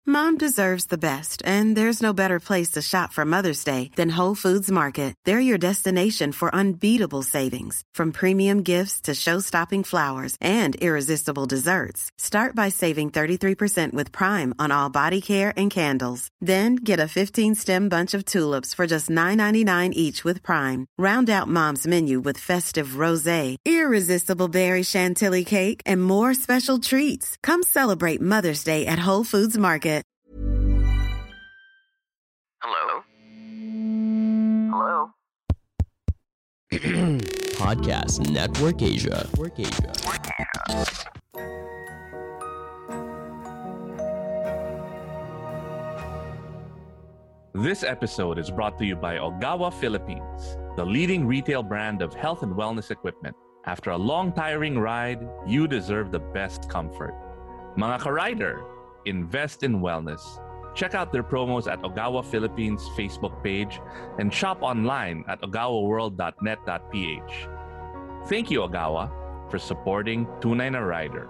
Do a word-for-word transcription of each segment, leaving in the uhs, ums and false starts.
Mom deserves the best, and there's no better place to shop for Mother's Day than Whole Foods Market. They're your destination for unbeatable savings, from premium gifts to show-stopping flowers and irresistible desserts. Start by saving thirty-three percent with Prime on all body care and candles. Then get a fifteen-stem bunch of tulips for just nine ninety-nine each with Prime. Round out Mom's menu with festive rosé, irresistible berry chantilly cake, and more special treats. Come celebrate Mother's Day at Whole Foods Market. Hello? Hello? Podcast Network Asia. Network Asia. This episode is brought to you by Ogawa Philippines, the leading retail brand of health and wellness equipment. After a long, tiring ride, you deserve the best comfort. Mga ka-rider, invest in wellness. Check out their promos at Ogawa Philippines Facebook page and shop online at ogawa world dot net dot p h. Thank you, Ogawa, for supporting Tunay na Rider.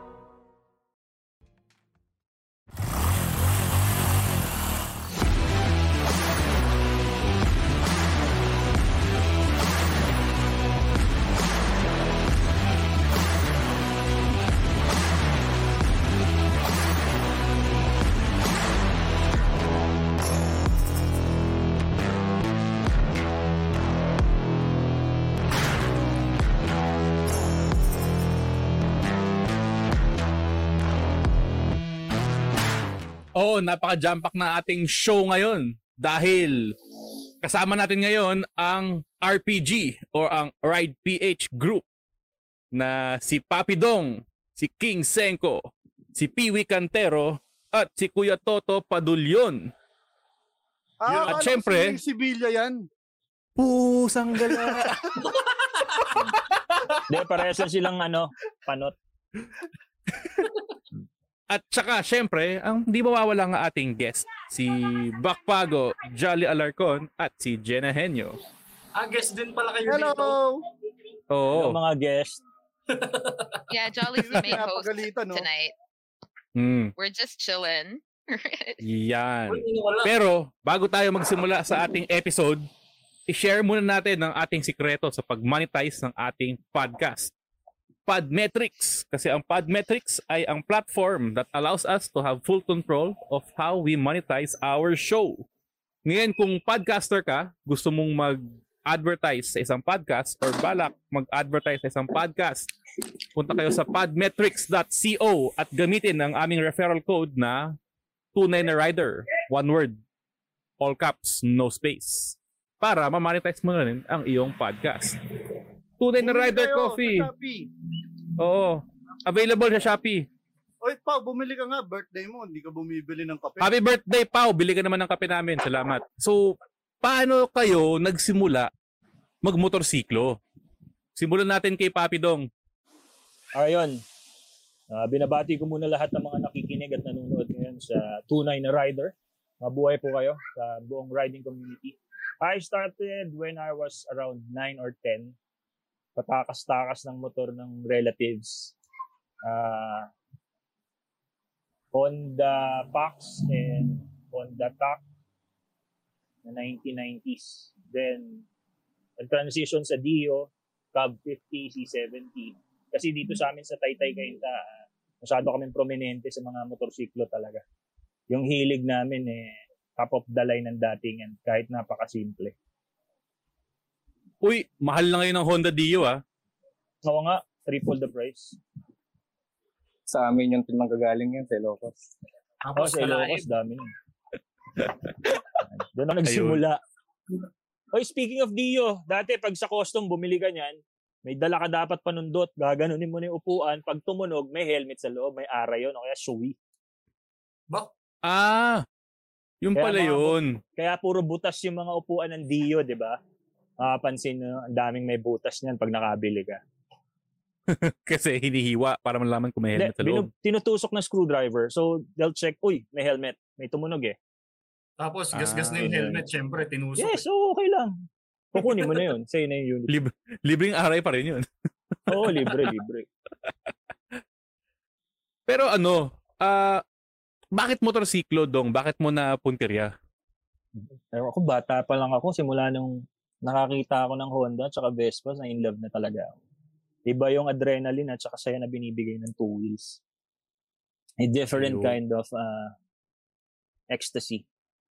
Oo, napaka-jump-pack na ating show ngayon dahil kasama natin ngayon ang R P G or ang Ride P H group na si Papi Dong, si King Senko, si Piwi Cantero at si Kuya Toto Padulyon. Ah, at syempre, si Sibilya yan. Pusang gala. Hindi, parehas silang ano, panot. At saka, syempre, ang di mawawala nga ating guest, si Bakpago, Jolly Alarcon, at si Jenna Henyo. Ah, guest din pala kayo Hello! dito. Oo. Yung mga guest. Yeah, Jolly's the main host Napagalitan, no? tonight. Mm, We're just chilling. yan. Uy, wala. Pero, bago tayo magsimula sa ating episode, i-share muna natin ang ating sikreto sa pag-monetize ng ating podcast. Podmetrics. Kasi ang Podmetrics ay ang platform that allows us to have full control of how we monetize our show. Ngayon, kung podcaster ka, gusto mong mag-advertise sa isang podcast or balak mag-advertise sa isang podcast, punta kayo sa podmetrics dot co at gamitin ang aming referral code na Tunay na Rider. One word. All caps, no space. Para ma-monetize mo na rin ang iyong podcast. Tunay na Rider Coffee. Oo. Available sa Shopee. Oy, Pao, bumili ka nga. Birthday mo, hindi ka bumibili ng kape. Happy birthday, Pao. Bili ka naman ng kape namin. Salamat. So, paano kayo nagsimula magmotorsiklo? Simulan natin kay Papi Dong. Ayun. Uh, binabati ko muna lahat ng mga nakikinig at nanonood ngayon sa Tunay na Rider. Mabuhay po kayo sa buong riding community. I started when I was around nine or ten. Patakas-takas ng motor ng relatives. Uh, Honda Pax and Honda T A C na nineteen nineties. Then, nag-transition sa Dio, Cab fifty, C seventy. Kasi dito sa amin sa Taytay Cainta, masyado kaming prominente sa mga motorsiklo talaga. Yung hilig namin eh, top of the line ng datingan, kahit napakasimple. Uy, mahal na ngayon ng Honda Dio ah. Oo nga, triple the price. Sa amin yung pinanggagaling yan, sa Ilocos. Oo, sa Ilocos, dami nun. Doon ako nagsimula. Oy, speaking of Dio, dati pag sa custom bumili ka niyan, may dala ka dapat panundot, gaganunin mo na yung upuan, pag tumunog, may helmet sa loob, may ara yun, o kaya showy. Ba? Ah, yung Kaya pala mga- yun. Kaya puro butas yung mga upuan ng Dio, di ba? Makapansin nyo, ang daming may butas niyan pag nakabili ka. Kasi hinihiwa para malaman kung may Hindi, helmet sa loob. binu- tinutusok ng screwdriver. So, they'll check, uy, may helmet. May tumunog eh. Tapos, gas-gas na Ah, yung yun. helmet, syempre, tinusok. Yes, so okay lang. Kukunin mo na yun. Sa'yo na yung unit. Lib- libreng aray pa rin yun. Oo, libre, libre. Pero ano, ah Bakit motorsiklo, Dong? Bakit mo na puntirya? Pero ako, bata pa lang ako. Simula nung nakakita ako ng Honda at saka Vespa, na in love na talaga ako. Iba yung adrenaline at saka saya na binibigay ng two wheels. A different Ayun. kind of uh, ecstasy.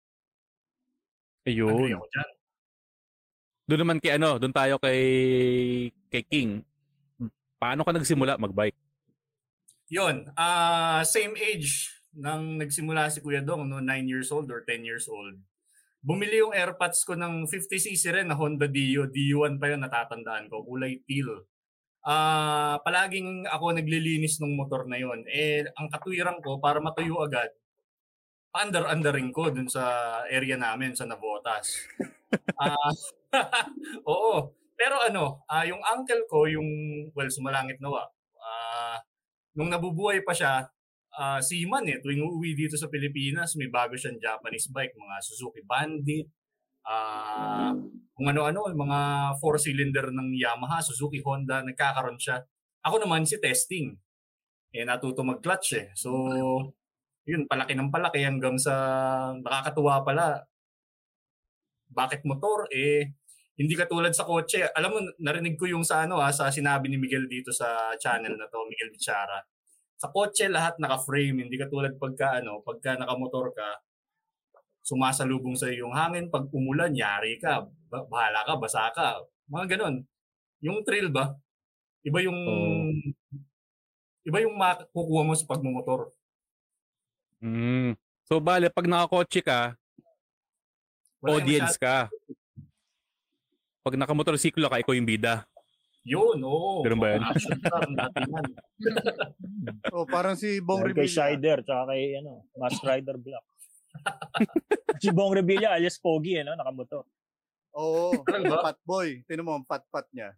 Ayun. Agree ako dyan. Doon naman kay ano, doon tayo kay kay King. Paano ka nagsimula magbike? Yun, ah same age nang nagsimula si Kuya Dong, no, nine years old or ten years old. Bumili yung airpods ko ng fifty c c rin na Honda Dio. Dio one pa yun, natatandaan ko. Kulay teal. Ah, palaging ako naglilinis ng motor na yun. Eh, ang katwiran ko, para matuyo agad, under-undering ko dun sa area namin, sa Navotas. Ah, oo. Pero ano, ah yung uncle ko, yung, well, sumalangit nawa, ah nung nabubuhay pa siya, uh, seaman eh. Tuwing uuwi dito sa Pilipinas, may bago siyang Japanese bike, mga Suzuki Bandit, uh, kung ano-ano, mga four-cylinder ng Yamaha, Suzuki, Honda, nagkakaroon siya. Ako naman si testing. Eh, natuto mag-clutch eh. So, yun, palaki ng palaki hanggang sa nakakatuwa pala. Bakit motor? Eh, hindi katulad sa kotse. Alam mo, narinig ko yung sa ano ha, sa sinabi ni Miguel dito sa channel na to, Miguel Bichara. Sa kotse lahat naka-frame, hindi katulad pagka ano, pagka nakamotor ka, sumasalubong sa yung hangin, pag umulan, yari ka, bahala ka, basa ka. Mga ganun. Yung thrill ba? Iba yung oh. Iba yung makukuha mo sa pagmumotor. Mm. So bale pag nakakotse ka, wala audience ka. Pag nakamotorsiklo ka, ikaw yung bida. Yun, oo. Ganun ba yun? Oh, parang si Bong Revilla. Kay Shider, tsaka kay ano, Mask Rider Black. Si Bong Revilla, alias Pogi, ano, nakamotor. Oo, fat boy. Tinan mo ang pat-pat niya.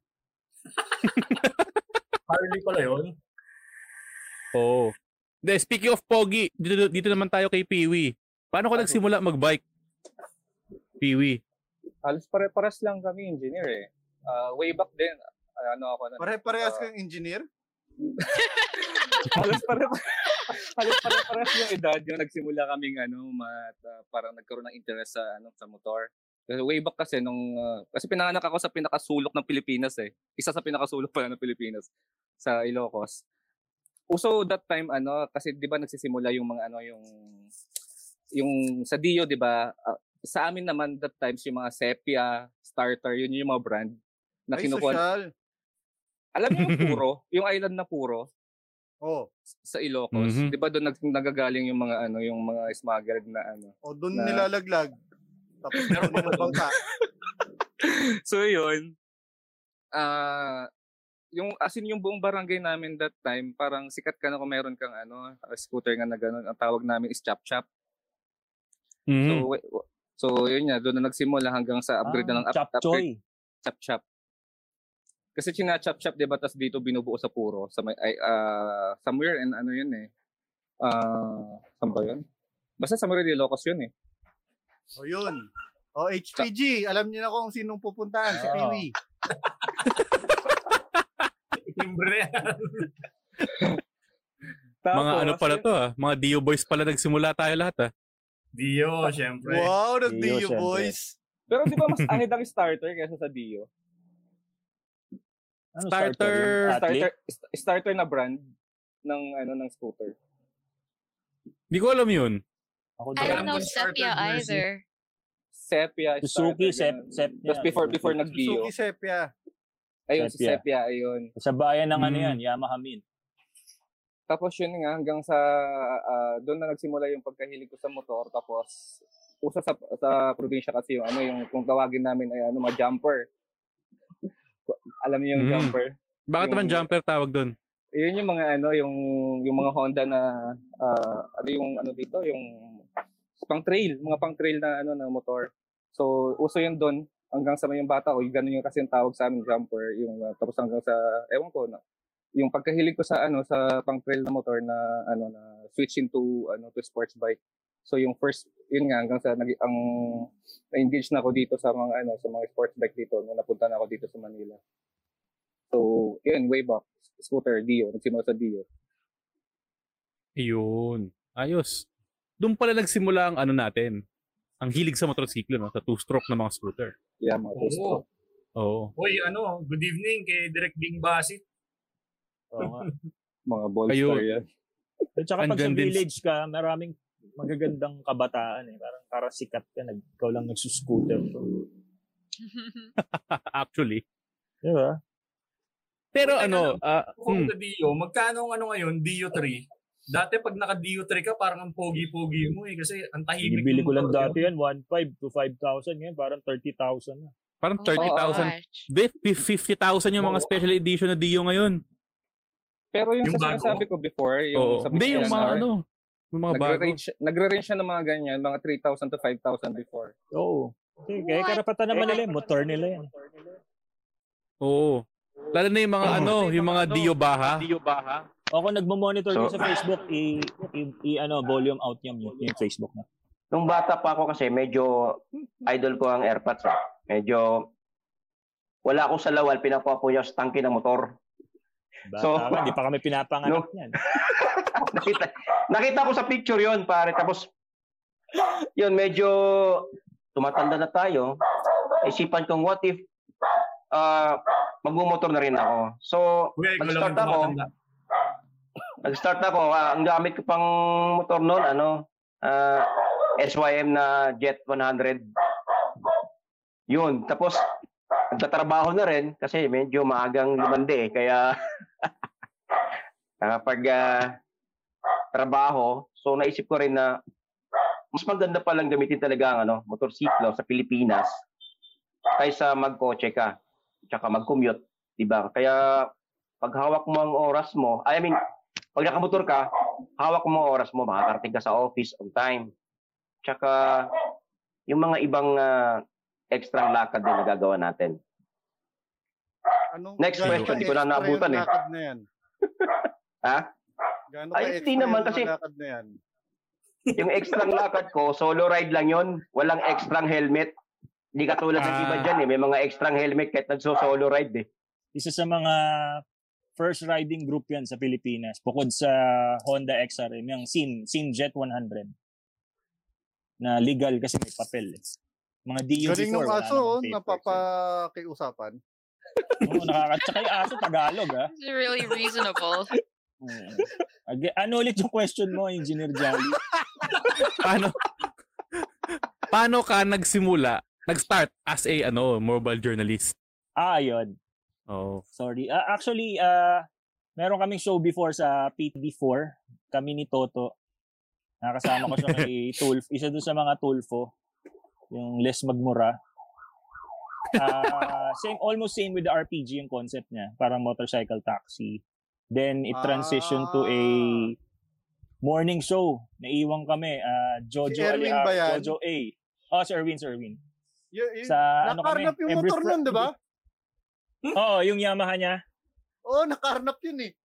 Harley pala yun. Oo. Oh. Speaking of Pogi, dito, dito naman tayo kay Piwi. Paano ka nagsimula mag-bike? Piwi. Halos pare-pares lang kami engineer eh. Uh, way back then, uh, ano ako na. Pare-parehas uh, kang engineer? halos pare-pares. halos pare-pares yung edad yung nagsimula kaming ano, mat, uh, parang nagkaroon ng interest sa ano sa motor. Kasi way back kasi nung uh, kasi pinanganak ako sa pinakasulok ng Pilipinas eh. Isa sa pinakasulok pala ng Pilipinas sa Ilocos. Uso that time ano kasi 'di ba nagsisimula yung mga ano yung yung sa Dio 'di ba? Uh, sa amin naman that times yung mga Sepia, Starter, yun yung mga brand na ay, kinukuha. Social. Alam mo yung Puro, yung island na Puro. Oh. Sa Ilocos, mm-hmm. 'di ba doon nag- nagagaling yung mga ano, yung mga smuggled na ano. O doon na... nilalaglag. Tapos meron pa bangka. So yun. Ah, uh, yung asin yung buong barangay namin that time, parang sikat ka na kung meron kang ano, scooter nga na gano'n. Ang tawag namin is chop chop. Mm-hmm. So So, yun nga, doon na nagsimula hanggang sa upgrade ah, na ng up, chop upgrade. Chop chop. Kasi china-chop-chop, diba, tas dito binubuo sa Puro. Sa may, ay, uh, somewhere, and ano yun eh. Uh, saan ba yun? Basta somewhere in Ilocos yun eh. O yun. O H P G, alam niyo na kung sinong pupuntahan, oh. Si Piwi. Timbre yan. Mga ano pala to ah. Mga Dio Boys pala nagsimula tayo lahat ah. Dio, syempre. Wow, the Dio, Dio Boys. Pero di ba mas ahid ang starter kaysa sa Dio? Ano starter, starter, starter, starter na brand ng ano ng scooter. Hindi ko alam yun. Ako I don't know Sepia either. Sepia, Suzuki, Sep, Sepia. Just before before nag-Dio. Suzuki, Sepia. Ayun, si Sepia, ayun. Sa bayan ng hmm. ano yan, Yamaha Mint. Tapos yun nga, hanggang sa, uh, doon na nagsimula yung pagkahilig ko sa motor. Tapos, usa sa, sa probinsya kasi yung, ano, yung, kung tawagin namin ay, ano, mga jumper. Alam niyo yung mm. jumper? Bakit yung, naman jumper tawag doon? Yun yung mga, ano, yung, yung mga Honda na, uh, ano yung, ano dito, yung, pang trail, mga pang trail na, ano, na motor. So, uso yun doon, hanggang sa may yung bata ko, yung ganun yung kasi yung tawag sa amin, jumper, yung, uh, tapos hanggang sa, ewan ko, na, yung pagkahilig ko sa ano sa pang-trail na motor na ano na switch into ano to sports bike. So yung first yun nga hanggang sa nag ang na-engage na ako dito sa mga ano sa mga sports bike dito nung napunta na ako dito sa Manila. So yun way back scooter Dio, nagsimula sa Dio. Yun. Ayos. doon pala nagsimula ang ano natin. Ang hilig sa motorsiklo, no? Sa two-stroke na mga scooter. Yeah, mga two-stroke. Oo. Hoy, ano, good evening kay Direk Bing Basit. Oo nga. Mga ballstar yan. At saka pag sa Andyan din- village ka, maraming magagandang kabataan eh. Parang parang sikat ka, nag, ikaw lang nagsuscooter. Actually. Di ba? Pero Teka ano, lang, ah, Kung hmm, sa Dio, magkano ang ano ngayon, Dio three? Dati pag naka-Dio three ka, parang ang pogi-pogi mo eh. Kasi ang tahimik. Bibili ng ko lang motor, dati yan, one point five to five thousand. Ngayon, parang thirty thousand na. parang Oh my thirty thousand. gosh. Di, fifty thousand yung mga Oo. special edition na Dio ngayon. Pero yung, Yung sa bago? sinasabi ko before, yung Oo. sa Hindi, yung P S R, mga ano, yung mga bago. nagre-range, nagre-range siya ng mga ganyan, mga three thousand to five thousand before. Oo. Okay, kaya What? karapatan naman nila yung motor nila yan. Oo. Lalo na yung mga ano, yung mga Dio Baha. Ako nagmo-monitor So- din sa Facebook, i, i, i ano, volume out yung, yung Facebook na. Nung bata pa ako kasi medyo idol ko ang AirPods. Eh. Medyo wala akong sa lawal, pinakuha po niya sa tangke ng motor. Bata So- ka, hindi pa kami pinapanganak No. yan. nakita, nakita ko sa picture yon pare. Tapos, yun, medyo tumatanda na tayo. Isipan kong what if uh, magmumotor na rin ako. So, Kuya, ikaw lang nag-start yung ako. tumatanda. Nag-start ako. Ah, ang gamit ko pang motor noon, ano, ah, S Y M na Jet one hundred. Yun. Tapos, nagtatrabaho na rin kasi medyo maagang lumande eh. Kaya, kapag ah, trabaho, so naisip ko rin na mas maganda palang gamitin talaga ang ano, motorsiklo sa Pilipinas kaysa magkotse ka tsaka mag-commute, di ba? Kaya pag hawak mo ang oras mo, I mean, pag nakamotor ka, hawak mo ang oras mo, makakarating ka sa office on time. Tsaka yung mga ibang uh, extra lakad din na gagawa natin. Anong, Next gaano question, ka di ko na extra naabutan yung eh. lakad na yan? Ha? Gaano Ay, ka hindi extra naman yung kasi- mga lakad na yan? Yung extra lakad ko, solo ride lang yon, walang extra helmet. Hindi katulad ng Ah. iba dyan eh, may mga extra helmet kahit nagso-solo ride eh. Isa sa mga first riding group yan sa Pilipinas. Bukod sa Honda X R M, yung Sim, Sim Jet one hundred. Na legal kasi may papel eh. Mga D U Galing before, ng wala aso, oh, namang papers. napapakiusapan. Oo, nakakatsaka yung aso, Tagalog ah. It's really reasonable. Oo. Ag- ano ulit yung question mo, Engineer Jolly? Paano, paano ka nagsimula, nag-start as a ano, mobile journalist? Ah, yun. Oh. Sorry. Ah, actually, uh, meron kaming show before sa P T V four. Kami ni Toto. Nakasama ko siya kay Tulfo. Isa doon sa mga Tulfo. Yung Les Magmura. Ah, same, almost same with the R P G yung concept niya. Parang motorcycle taxi. Then, it transitioned to a morning show. Naiwan kami. Uh, Jojo Si Erwin Aliha- ba yan? Jojo A. Oh, si Erwin, si Erwin. Y- y- Sa ano kami? nakarnap yung every motor Fri- nun, di ba? Oo, yung Yamaha niya. Oo, nakarnap yun eh.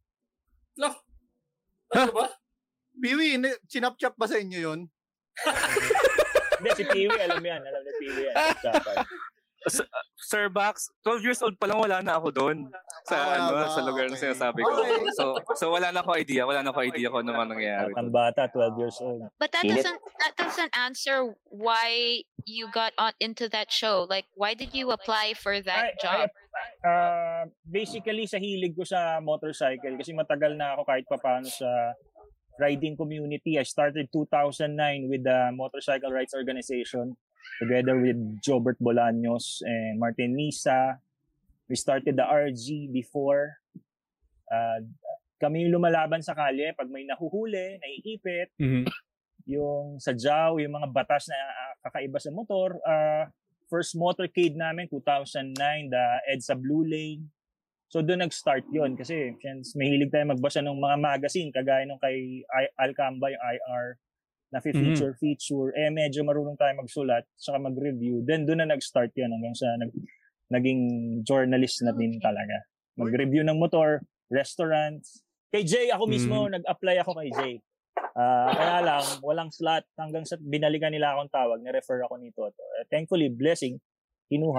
Ano ba? Piwi, ni- sinapchap ba sa inyo yun? Hindi, si Piwi, alam yan. Alam ni Piwi yan. Usapan. Sir Bax, twelve years old pa lang wala na ako doon sa Ah, ano wala sa ba? lugar na Okay. sinasabi ko. Okay. So so wala na ako idea, wala na ako idea kung ano man nangyayari. Batang bata, twelve years old. But that Init. doesn't that doesn't answer why you got on into that show. Like, why did you apply for that Ay, job? ay, uh, basically, sa hilig ko sa motorcycle, kasi matagal na ako kahit papaano sa riding community. I started two thousand nine with the Motorcycle Rights Organization together with Jobert Bolaños and Martin Misa. We started the R G before. Uh, kami yung lumalaban sa kalye pag may nahuhuli, naiipit, Mhm. yung sadyaw, yung mga batas na ah, kakaiba sa motor. Uh, first motorcade namin, two thousand nine, the EDSA Blue Lane. So doon nag-start yon kasi since mahilig tayo magbasa ng mga magazine, kagaya nung kay I- Alcamba, yung I R, na feature feature, eh medyo marunong tayo magsulat, saka mag-review. Then doon na nag-start yun hanggang sa nag, naging journalist na din talaga. Mag-review ng motor, restaurants. Kay Jay, ako mismo, nag-apply ako kay Jay. Ah, kaya lang, walang slot. Hanggang sa binalikan nila akong tawag, na-refer ako ni Toto. Uh, thankfully, blessing, kinuha.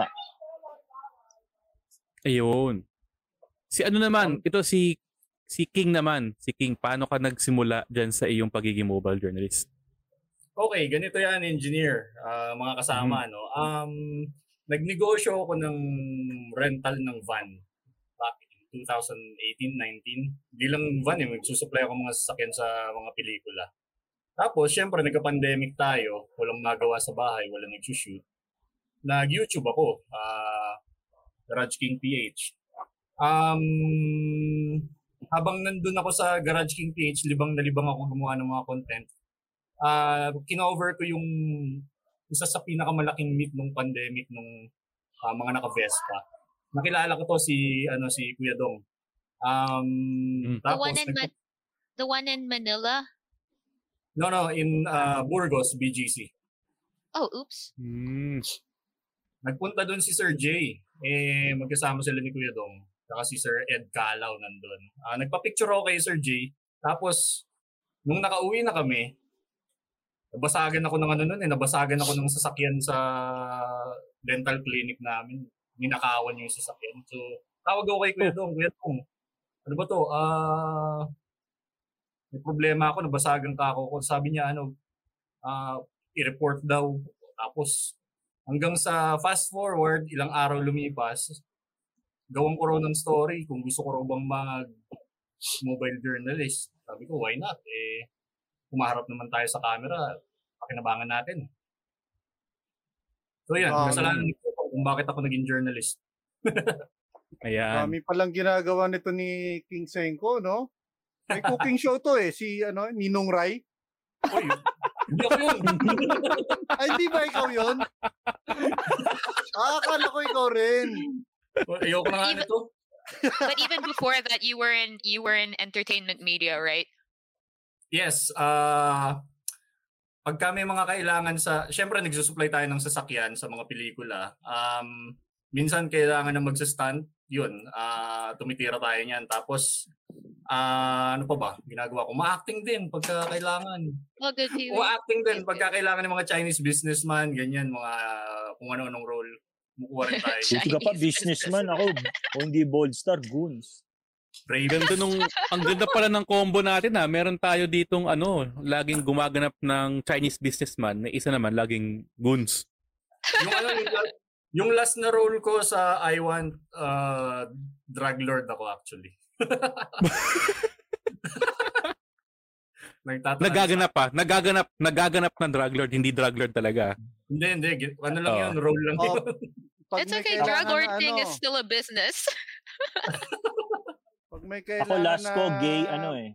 Ayun. Si ano naman, ito si si King naman. Si King, paano ka nagsimula dyan sa iyong pagiging mobile journalist? okay, ganito yan, engineer, uh, mga kasama, mm-hmm. no? Um, nagnegosyo ako ng rental ng van back in twenty eighteen nineteen. Di lang van, eh, magsusupply ako mga sasakyan sa mga pelikula. Tapos, syempre, nagka-pandemic tayo, walang magawa sa bahay, walang nag-shoot. Nag-YouTube ako, uh, Garage King P H. Um, habang nandun ako sa Garage King P H, libang na libang ako gumawa ng mga content. Uh, kinover ko yung isa sa pinakamalaking meet nung pandemic nung uh, mga naka-Vespa. Nakilala ko to si ano si Kuya Dong. Um, mm. tapos, the one in nag- Ma- the one in Manila? No, no, in uh, Burgos, B G C. Oh, oops. Mm. Nagpunta doon si Sir Jay. Eh, magkasama sila ni Kuya Dong. Saka si Sir Ed Calaw nandun. Uh, nagpa-picture ako kay Sir Jay. Tapos, nung nakauwi na kami, nabasagan ako ng ano nun eh. Nabasagan ako ng sasakyan sa dental clinic namin. Ninakawan niya yung sasakyan. So, tawag ako kay Kuya Dong. Kuya Dong, ano ba to? Ah... Uh, may problema ako, nabasagan ka ako. Sabi niya, ano, uh, i-report daw. Tapos, hanggang sa fast forward, ilang araw lumipas, gawang ko raw ng story kung gusto ko raw bang mag-mobile journalist. Sabi ko, why not? Eh, kumaharap naman tayo sa camera, pakinabangan natin. So yan, um, kasalanan ko kung bakit ako naging journalist. Ayan. Kami palang ginagawa nito ni King Senko, no? May cooking show to eh, si ano, Ninong Rai. Oy, hindi ako yun. Ay, hindi ba ikaw yun? Ah, akala ko ikaw rin. Ayoko na nga nito. But even before that, you were in you were in entertainment media, right? Yes. Uh, pagka may mga kailangan sa... Siyempre, nagsusupply tayo ng sasakyan sa mga pelikula. Um, minsan kailangan na magsastunt. Yun, uh, tumitira tayo niyan. Tapos, uh, ano pa ba? Ginagawa ko. Ma-acting din pagka kailangan. Oh, good to Ma-acting din pagka kailangan ng mga Chinese businessman, ganyan, mga kung ano-anong role. Mukuha rin tayo. Buti ka pa, businessman ako. O hindi bold star, goons. Ganda nung, ang ganda pala ng combo natin ha. Meron tayo ditong ano, laging gumaganap ng Chinese businessman. Na isa naman, laging goons. Yung ano, yung, yung last na role ko sa I Want, uh, drug lord ako actually. Nagaganap pa. Nagaganap, nagaganap ng drug lord, hindi drug lord talaga. Hindi, hindi. Ano lang oh. yun, role lang yun. Oh, it's okay, drug lording ano, is still a business. Pag may kailangan ako last ko, gay, ano eh.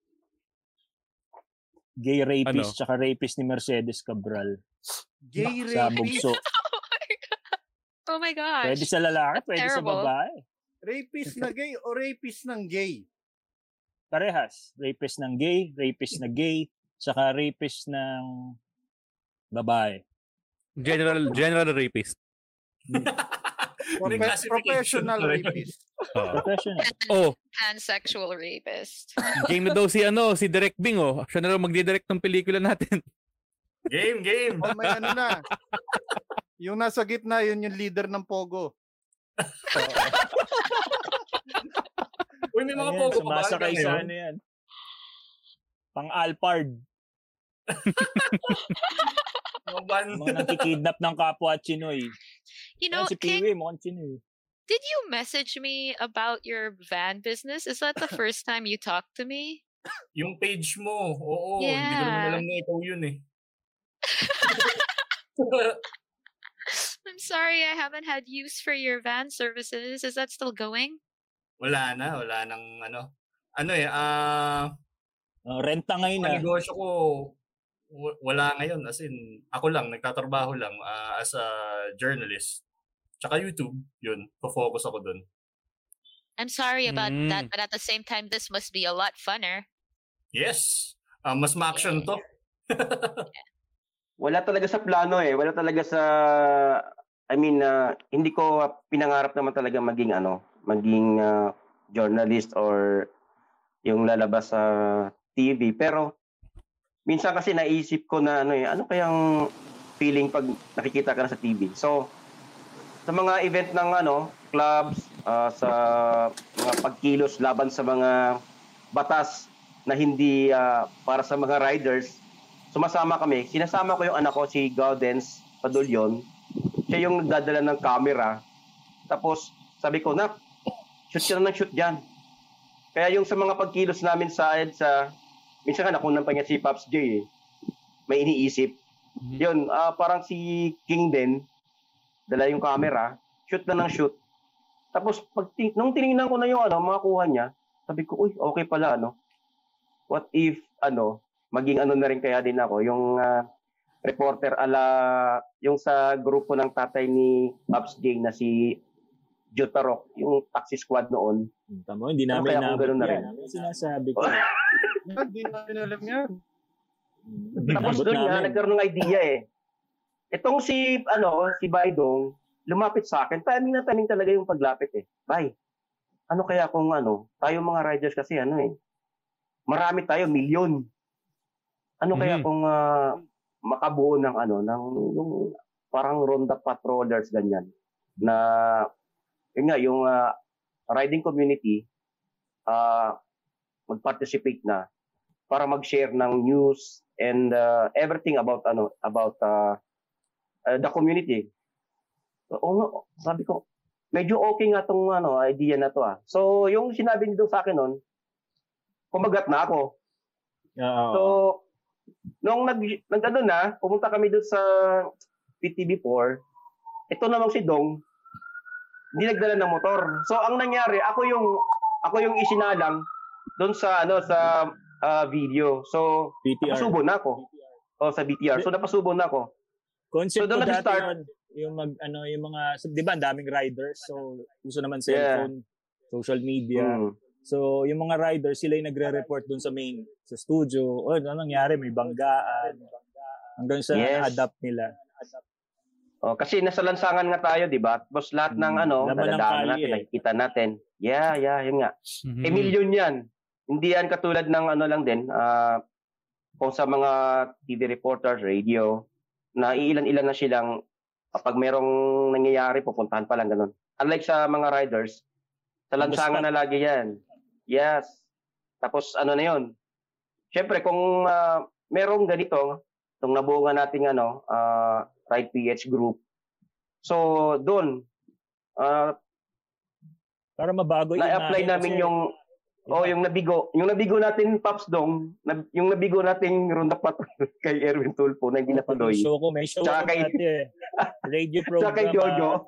Gay rapist, ano? Tsaka rapist ni Mercedes Cabral. Gay sa rapist? Bugso. Oh my gosh. Pwede sa lalaki, That's pwede terrible. sa babae. Rapist na gay o rapist ng gay? Parehas. Rapist ng gay, rapist na gay, tsaka rapist ng babae. General general rapist. Profe- professional rapist. Oh. Professional. Oh. Pansexual rapist. Game na daw si ano, si Direk Bing oh. Siya na raw magdidirect ng pelikula natin. Game, game. Oh, may ano na. Yung nasa gitna, yun yung leader ng Pogo. Uy, may mga Pogo pa ba? Sumasakay sa ano yan. Pang Alpard. Mga nakikidnap ng kapwa Chinoy. You know, si Piwi, mukhang Chinoy. Did you message me about your van business? Is that the first time you talked to me? Yung page mo, oo. Yeah. Hindi ko naman alam na ikaw yun eh. I'm sorry, I haven't had use for your van services. Is that still going? Wala na, wala nang ano. Ano eh, ah... Uh, renta ngayon na. Negosyo ko, w- wala ngayon. As in, ako lang, nagtatrabaho lang uh, as a journalist. Tsaka YouTube, yun. Po-focus ako dun. I'm sorry about Mm. that, but at the same time, this must be a lot funner. Yes. Uh, mas ma-action to. Wala talaga sa plano eh. Wala talaga sa... I mean, uh, hindi ko pinangarap naman talaga maging ano, maging uh, journalist or yung lalabas sa T V. Pero minsan kasi naisip ko na ano eh, ano kayang feeling pag nakikita ka na sa T V. So, sa mga event ng ano, clubs, uh, sa mga pagkilos laban sa mga batas na hindi uh, para sa mga riders, sumasama kami. Sinasama ko yung anak ko, si Gaudens Padulyon. Siya yung nagdadala ng camera. Tapos, sabi ko, nak, shoot ka na ng shoot dyan. Kaya yung sa mga pagkilos namin sa EDSA, minsan nga nakunan pa niya si Pops J eh. May iniisip. Mm-hmm. Yun, uh, parang si King din, dala yung camera, shoot na ng shoot. Tapos, pag, nung tinignan ko na yung ano, mga kuha niya, sabi ko, uy, okay pala, ano. What if, ano, maging ano na rin kaya din ako, yung uh, reporter ala, yung sa grupo ng tatay ni Pops J na si Jotarok, yung taxi squad noon. Tamo, hindi namin ano, nabot na yan. Ano sinasabi ko? Hindi namin alam yan. Tapos doon nga, nagkaroon ng idea eh. Itong si, ano, si Baidong, lumapit sa akin. Timing na timing talaga yung paglapit eh. Bay, ano kaya kung ano, tayo mga riders kasi ano eh, marami tayo, milyon. Ano kaya mm-hmm. kung uh, makabuo ng ano, ng yung parang ronda patrollers ganyan na yun nga, yung uh, riding community uh, mag-participate na para mag-share ng news and uh, everything about ano about uh, uh, the community. So, oh, sabi ko, medyo okay nga tong ano, idea na to ah. So, yung sinabi niyo sa akin noon, kumagat na ako. Uh-oh. So, nung nag, nag ano na, pumunta kami doon sa P T V four, ito namang si Dong, hindi nagdala ng motor. So ang nangyari, ako yung ako yung isinalang doon sa ano sa uh, video. So B T R. napasubo na ako. O sa B T R. So napasubo na ako. Concept so doon nag-start yun, yung mag ano yung mga so, 'di ba, ang daming riders. So uso naman cellphone, yeah. social media. Mm. So yung mga riders sila yung nagre-report doon sa main sa studio. Oh, ano nangyari? May banggaan. Hanggang sa yes. adapt nila. Oh, kasi nasa lansangan nga tayo, 'di ba? Tapos lahat ng hmm, ano, nadadaanan natin, eh. nakikita natin. Yeah, yeah, yun nga. Mm-hmm. E milyon 'yan. Hindi yan katulad ng ano lang din, uh, kung sa mga T V reporters, radio, na iilan-ilan na silang kapag merong nangyayari, pupuntahan pa lang ganun. Unlike sa mga riders, sa lansangan na lagi 'yan. Yes. Tapos ano na 'yon? Siyempre kung uh, merong ganito, itong nabuo nga nating ano, uh, Ride P H group. So, doon, uh, para mabago na-apply namin kasi, yung, yeah. oh, yung nabigo. Yung nabigo natin, Pops Dong, na, yung nabigo natin Ronda Patrol kay Erwin Tulfo na hindi oh, natuloy. Show ko, may show ko kay, natin, radio program. Tsaka kay Jojo. Uh,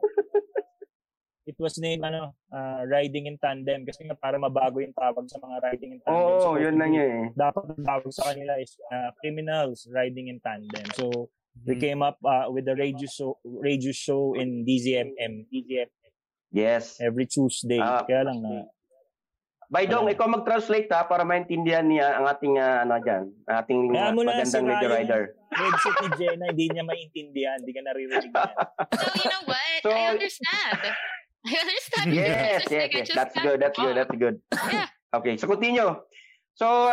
it was named, ano, uh, Riding in Tandem kasi nga para mabago yung tawag sa mga riding in tandem. Oo, oh, so, yun na niya eh. Dapat ang tawag sa kanila is uh, criminals riding in tandem. So, we came up uh, with the radio show, radio show in D Z M M. D Z M M. Yes. Every Tuesday. Uh, Kaya lang na. Baidong, uh, ikaw mag-translate ha para maintindihan niya ang ating uh, ano dyan, ating uh, magandang radio rider. Headset ni Jenna, hindi niya maintindihan, hindi ka naririnig niya. So, you know what? So, I understand. I understand. Yes, yes, like, yes. That's good, that's good, that's good. Yeah. Okay, so continue. So,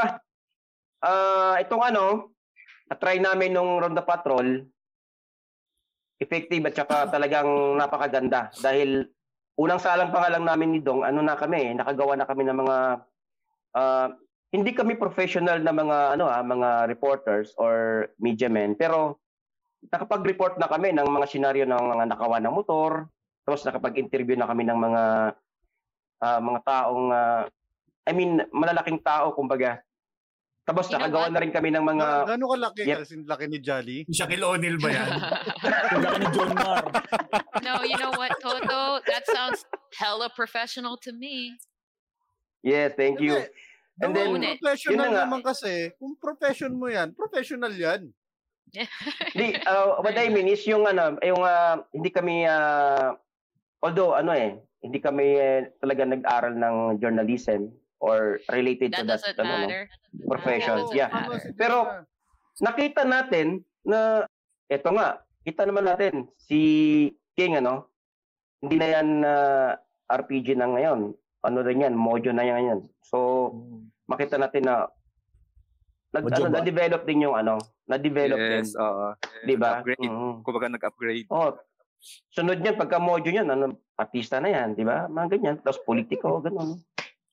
uh, itong ano, na-try namin nung Ronda Patrol, effective at saka talagang napakaganda. Dahil unang salang pa nga lang namin ni Dong, ano na kami, nakagawa na kami ng mga, uh, hindi kami professional na mga, ano ah, mga reporters or media men, pero nakapag-report na kami ng mga senaryo ng mga nakawan ng motor, tapos nakapag-interview na kami ng mga, uh, mga taong, uh, I mean, malalaking tao, kumbaga. Tapos you nakagawa na rin kami ng mga... Gano'n kalaki? Yep. Kasi laki ni Jolly? Shaquille O'Neal ba yan? Laki ni John Mar. No, you know what, Toto? That sounds hella professional to me. Yes, thank you. Okay. And then, professional naman kasi, kung profession mo yan, professional yan. Di, uh, what I mean is yung ano, yung uh, hindi kami, uh, although ano eh, hindi kami uh, talaga nag-aral ng journalism, or related that to that ano, no, profession. Yeah. yeah. Pero nakita natin na eto nga, kita naman natin si King ano, hindi na yan uh, R P G na ngayon. Ano rin yan, Mojo na yan ngayon. So makita natin na nag, ano, na-develop din yung ano, na-develop yes, din. Oo. Di ba? Nag-upgrade. Mm-hmm. Kumbaga nag-upgrade. Oh. Sunod niyan pagka Mojo niyan, ano, artista na yan, di ba? Mga ganyan, tapos politiko, gano'n.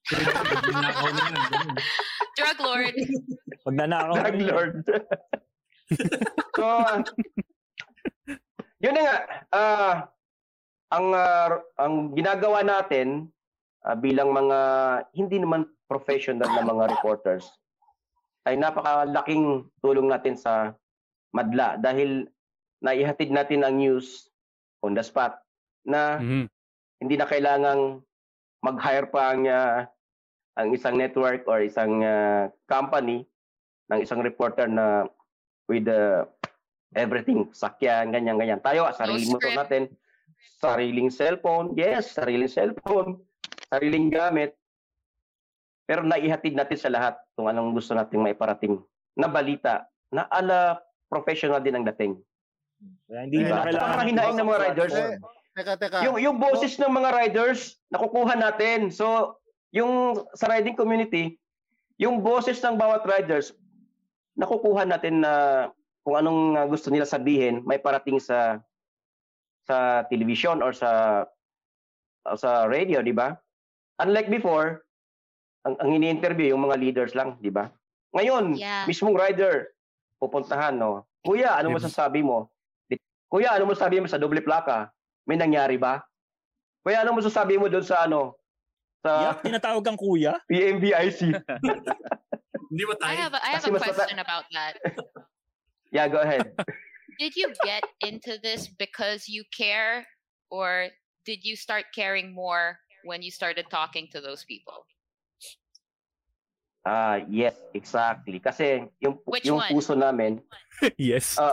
Drug lord. Pag nanakaw. Drug lord. So, uh, yun na nga, uh, ang, uh, ang ginagawa natin uh, bilang mga hindi naman professional na mga reporters ay napakalaking tulong natin sa madla dahil naihatid natin ang news on the spot na mm-hmm. hindi na kailangang mag-hire pa ang, uh, ang isang network or isang uh, company ng isang reporter na with uh, everything, sakyan, ganyan-ganyan. Tayo, sariling motor natin, sariling cellphone, yes, sariling cellphone, sariling gamit. Pero naihatid natin sa lahat kung anong gusto nating maiparating na balita na ala professional din ang dating. Kaya hindi diba? Na kailangan hinaing ng mga riders. Eh, teka, teka. Yung, yung boses ng mga riders, nakukuha natin. So, yung sa riding community, yung boses ng bawat riders, nakukuha natin na kung anong gusto nila sabihin, may parating sa sa television or sa sa radio, di ba? Unlike before, ang, ang ini-interview yung mga leaders lang, di ba? Ngayon, yeah. mismong rider, pupuntahan, no? Kuya, ano masasabi mo? Kuya, ano masasabi mo sa doble plaka? May nangyari ba? Kuya, ano masasabi mo doon sa ano? Sa yeah, tinatawag kang kuya? P M B I C. Hindi mo tayo. I have a, I have a question mata- about that. Yeah, go ahead. Did you get into this because you care, or did you start caring more when you started talking to those people? Ah, uh, yes, exactly. Kasi yung Which yung one? puso namin. Yes. Uh,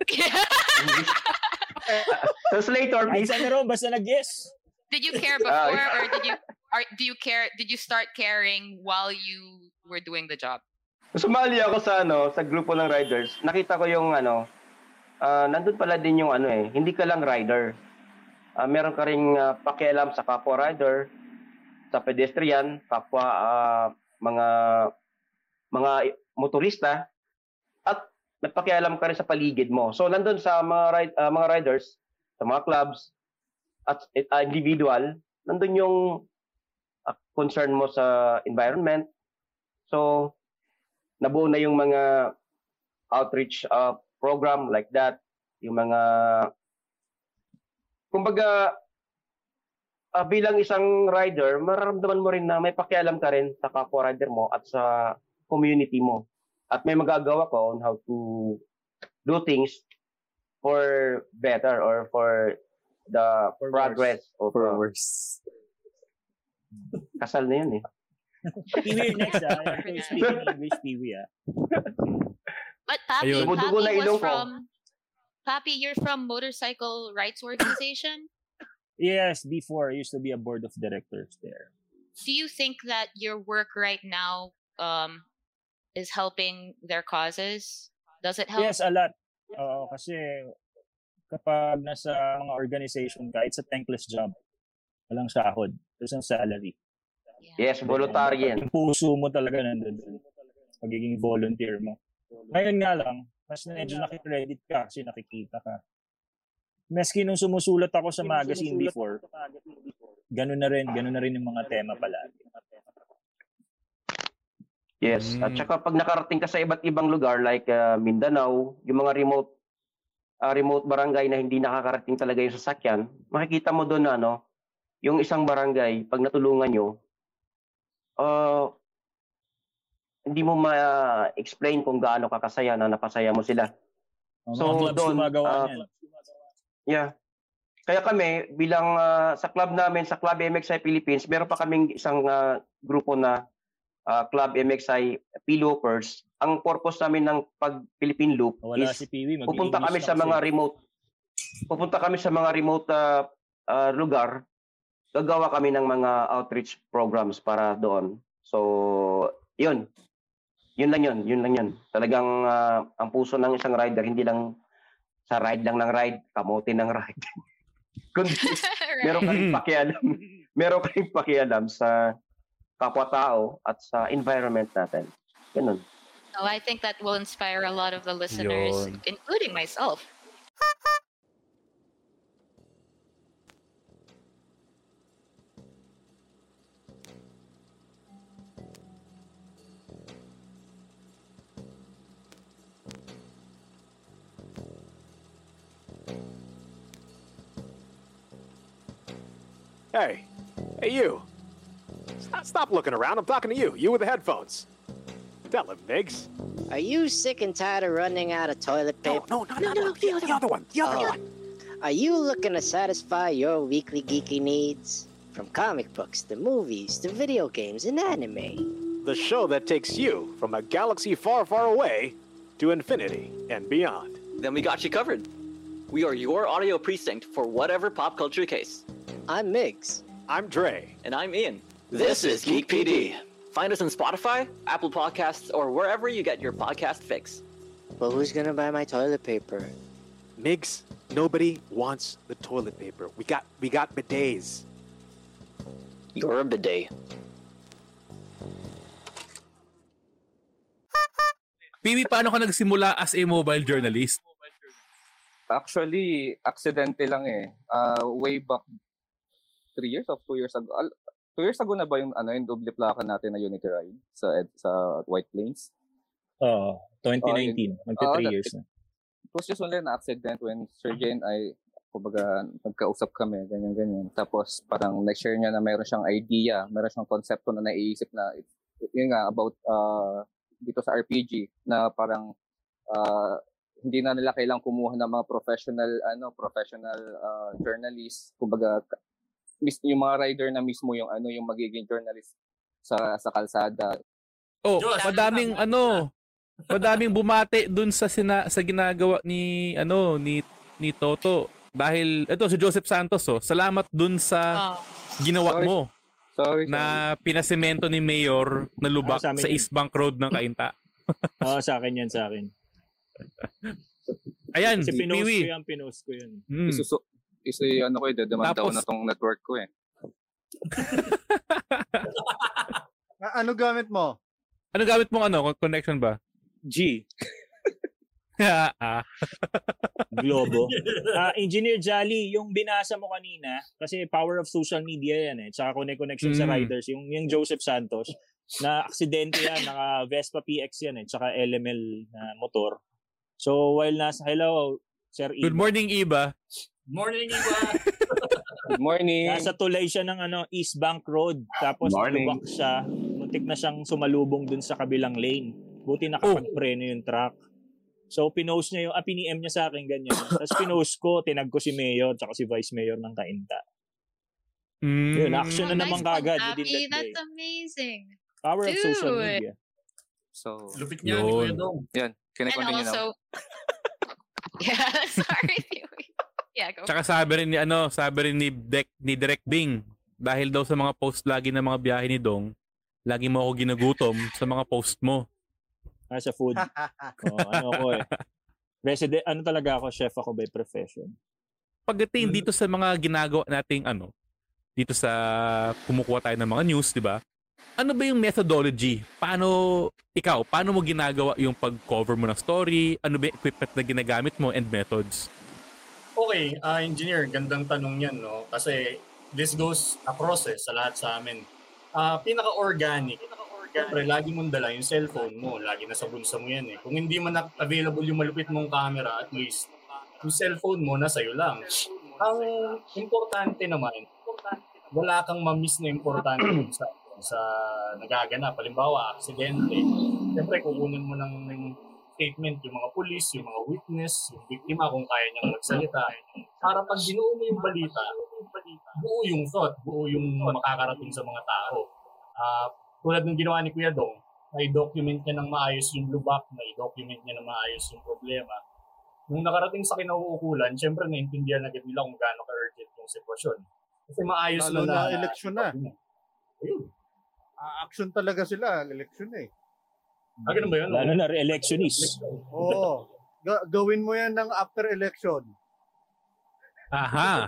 Translator, please. Ay, sa basta nag-yes. Did you care before, uh, or did you are do you care? Did you start caring while you were doing the job? Sumali ako sa ano, sa grupo ng riders. Nakita ko yung ano, uh, nandun pala din yung ano eh, hindi ka lang rider. Uh, meron ka ring uh, pakialam sa kapwa rider, sa pedestrian, kapwa uh, mga mga motorista, at may pakialam ka rin sa paligid mo. So nandun sa mga ride, uh, mga riders, sa mga clubs, at uh, individual, nandun yung uh, concern mo sa environment. So nabuo na yung mga outreach uh, program like that, yung mga kumbaga uh, bilang isang rider, mararamdaman mo rin na may pakialam ka rin sa kapwa rider mo at sa community mo. At may magagawa ko on how to do things for better or for the for progress worse. of for uh, worse. Kasal na yun eh. P-Wee next ah. Speaking English, P-Wee ah. But Papi, Ayun. Papi Dugo na was ilong ko. from Papi, you're from Motorcycle Rights Organization? Yes, before I used to be a board of directors there. Do you think that your work right now um, is helping their causes? Does it help? Yes, a lot. Oo, kasi kapag nasa mga organization ka, it's a thankless job. Walang sahod. There's no salary. Yes, voluntary yan. Yung puso mo talaga nandun. Pagiging volunteer mo. Ngayon nga lang, mas medyo nakikredit ka kasi nakikita ka. Maski nung sumusulat ako sa magazine before, ganun na rin, ganun na rin yung mga tema palagi. Yes, at saka pag nakarating ka sa iba't ibang lugar like uh, Mindanao, yung mga remote uh, remote barangay na hindi nakakarating talaga yung sasakyan, makikita mo doon na ano, yung isang barangay, pag natulungan nyo, uh, hindi mo ma-explain kung gaano kakasaya na napasaya mo sila. Oh, so doon, uh, yeah. Kaya kami, bilang uh, sa club namin, sa Club M X I Philippines, meron pa kaming isang uh, grupo na uh, Club M X I P-Loopers. Ang purpose namin ng pag-Philippine Loop wala is si P W, pupunta kami sa mga remote pupunta kami sa mga remote uh, uh, lugar. Gagawa kami ng mga outreach programs para doon. So, yun. Yun lang yun. Yun lang yun. Talagang uh, ang puso ng isang rider, hindi lang sa ride lang ng ride, kamote ng ride. Kundi right. meron kayong pakialam. Meron kayong pakialam sa kapwa-tao at sa environment natin. Ganun. So I think that will inspire a lot of the listeners, Yun. including myself. Hey. Hey, you. Stop, stop looking around. I'm talking to you. You with the headphones. Tell him, Migs. Are you sick and tired of running out of toilet paper? No, no, no, no, no. The, the other one. The other Oh. one. Are you looking to satisfy your weekly geeky needs? From comic books to movies to video games and anime. The show that takes you from a galaxy far, far away to infinity and beyond. Then we got you covered. We are your audio precinct for whatever pop culture case. I'm Migs. I'm Dre. And I'm Ian. This is Geek P D. Find us on Spotify, Apple Podcasts, or wherever you get your podcast fix. But who's gonna buy my toilet paper? Migs, nobody wants the toilet paper. We got we got bidets. You're a bidet. Piwi, paano ka nagsimula as a mobile journalist? Actually, aksidente lang eh. Uh, way back three years or two years ago. Al- two years ago na ba yung ano yung double plaka natin na Unity Ride sa ed- sa White Plains? Oo, twenty nineteen. Oh, Magti three years na. It was just only an accident when Sir Jane ay kumbaga nagkausap kami, ganyan-ganyan. Tapos parang nag-share niya na mayroon siyang idea, mayroon siyang konsepto na naiisip na yun nga about uh, dito sa R P G na parang uh, hindi na nila kailangang kumuha ng mga professional ano professional uh, journalists, kumbaga mis yung mga rider na mismo yung ano yung magiging journalist sa sa kalsada. Oh, madaming ano, madaming bumate dun sa sina, sa ginagawa ni ano ni ni Toto dahil ito si Joseph Santos oh. Salamat dun sa ginawa Sorry. mo. Sorry, na pinasemento ni Mayor na lubak Ah, sa amin sa yun. East Bank Road ng Cainta. Oo, sa akin yan, sa akin. Ayan, Kasi pinost Piwi. ko yan, pinost ko yun. Hmm. Isuso isi ano ko eh, demanda ko Tapos- na tong network ko eh. A- ano gamit mo? Ano gamit mong ano, connection ba? G. ah. Globo. Ah, Engineer Jolly, yung binasa mo kanina, kasi power of social media yan eh, tsaka connect-connection sa Mm. riders, yung, yung Joseph Santos, na aksidente yan, naka Vespa P X yan eh, tsaka L M L na motor. So, while nasa, hello, Sir Iba. Good morning, Iba. Morning, Iba. Good morning. Nasa tulay siya ng ano, East Bank Road, tapos Morning. lubak siya, muntik na siyang sumalubong dun sa kabilang lane. Buti nakapagpreno yung truck. So, pinost niya yung, ah, P M niya sa akin ganyan. Tapos pinost ko, tinag ko si Mayor, tsaka si Vice Mayor ng Cainta. Mm. Yun, action na Oh, naman nice one, kagad Abby. within that day. That's amazing. Power of social Dude. media. So, Lupit niya ni Kuya Dong. Yan, can I And continue now? also, yeah, sorry. yeah, go. Tsaka sabi rin ni ano, sabi rin ni Dek, ni Direk Bing, dahil daw sa mga post lagi ng mga biyahe ni Dong, lagi mo ako ginugutom sa mga post mo. Ah, sa food. oh, ano ako eh. Resident, ano talaga ako, chef ako by profession. Pagdating dito sa mga ginagawa nating ano, dito sa kumukuha tayo ng mga news, di ba? Ano ba yung methodology? Paano, ikaw, paano mo ginagawa yung pag-cover mo ng story? Ano ba yung equipment na ginagamit mo and methods? Okay, uh, engineer, gandang tanong yan, no? Kasi this goes across eh, sa lahat sa amin. Uh, pinaka-organic. Siyempre, lagi mong dala yung cellphone mo. Lagi nasa bulsa mo yan eh. Kung hindi man na- available yung malupit mong camera, at least yung cellphone mo nasa iyo lang. Ang importante naman, wala kang ma-miss na importante sa sa nagaganap. Halimbawa, aksidente. Siyempre, kukunin mo ng statement yung mga pulis, yung mga witness, yung biktima kung kaya niyang magsalita. Para pag binuo mo yung balita, buo yung thought, buo yung makakarating sa mga tao. Ah, tulad ng ginawa ni Kuya Dong, na-document niya ng maayos yung lubak, na-document niya ng maayos yung problema. Nung nakarating sa kinauukulan, syempre naintindihan agad nila kung gaano ka-urgent yung sitwasyon. Kasi maayos Lalo na na eleksyon na. Ayun. Ah, action talaga sila, eleksyon eh. Ah, ganun ba yun? Lalo na re-electionist. Oo. Ga- gawin mo yan ng after election. Aha.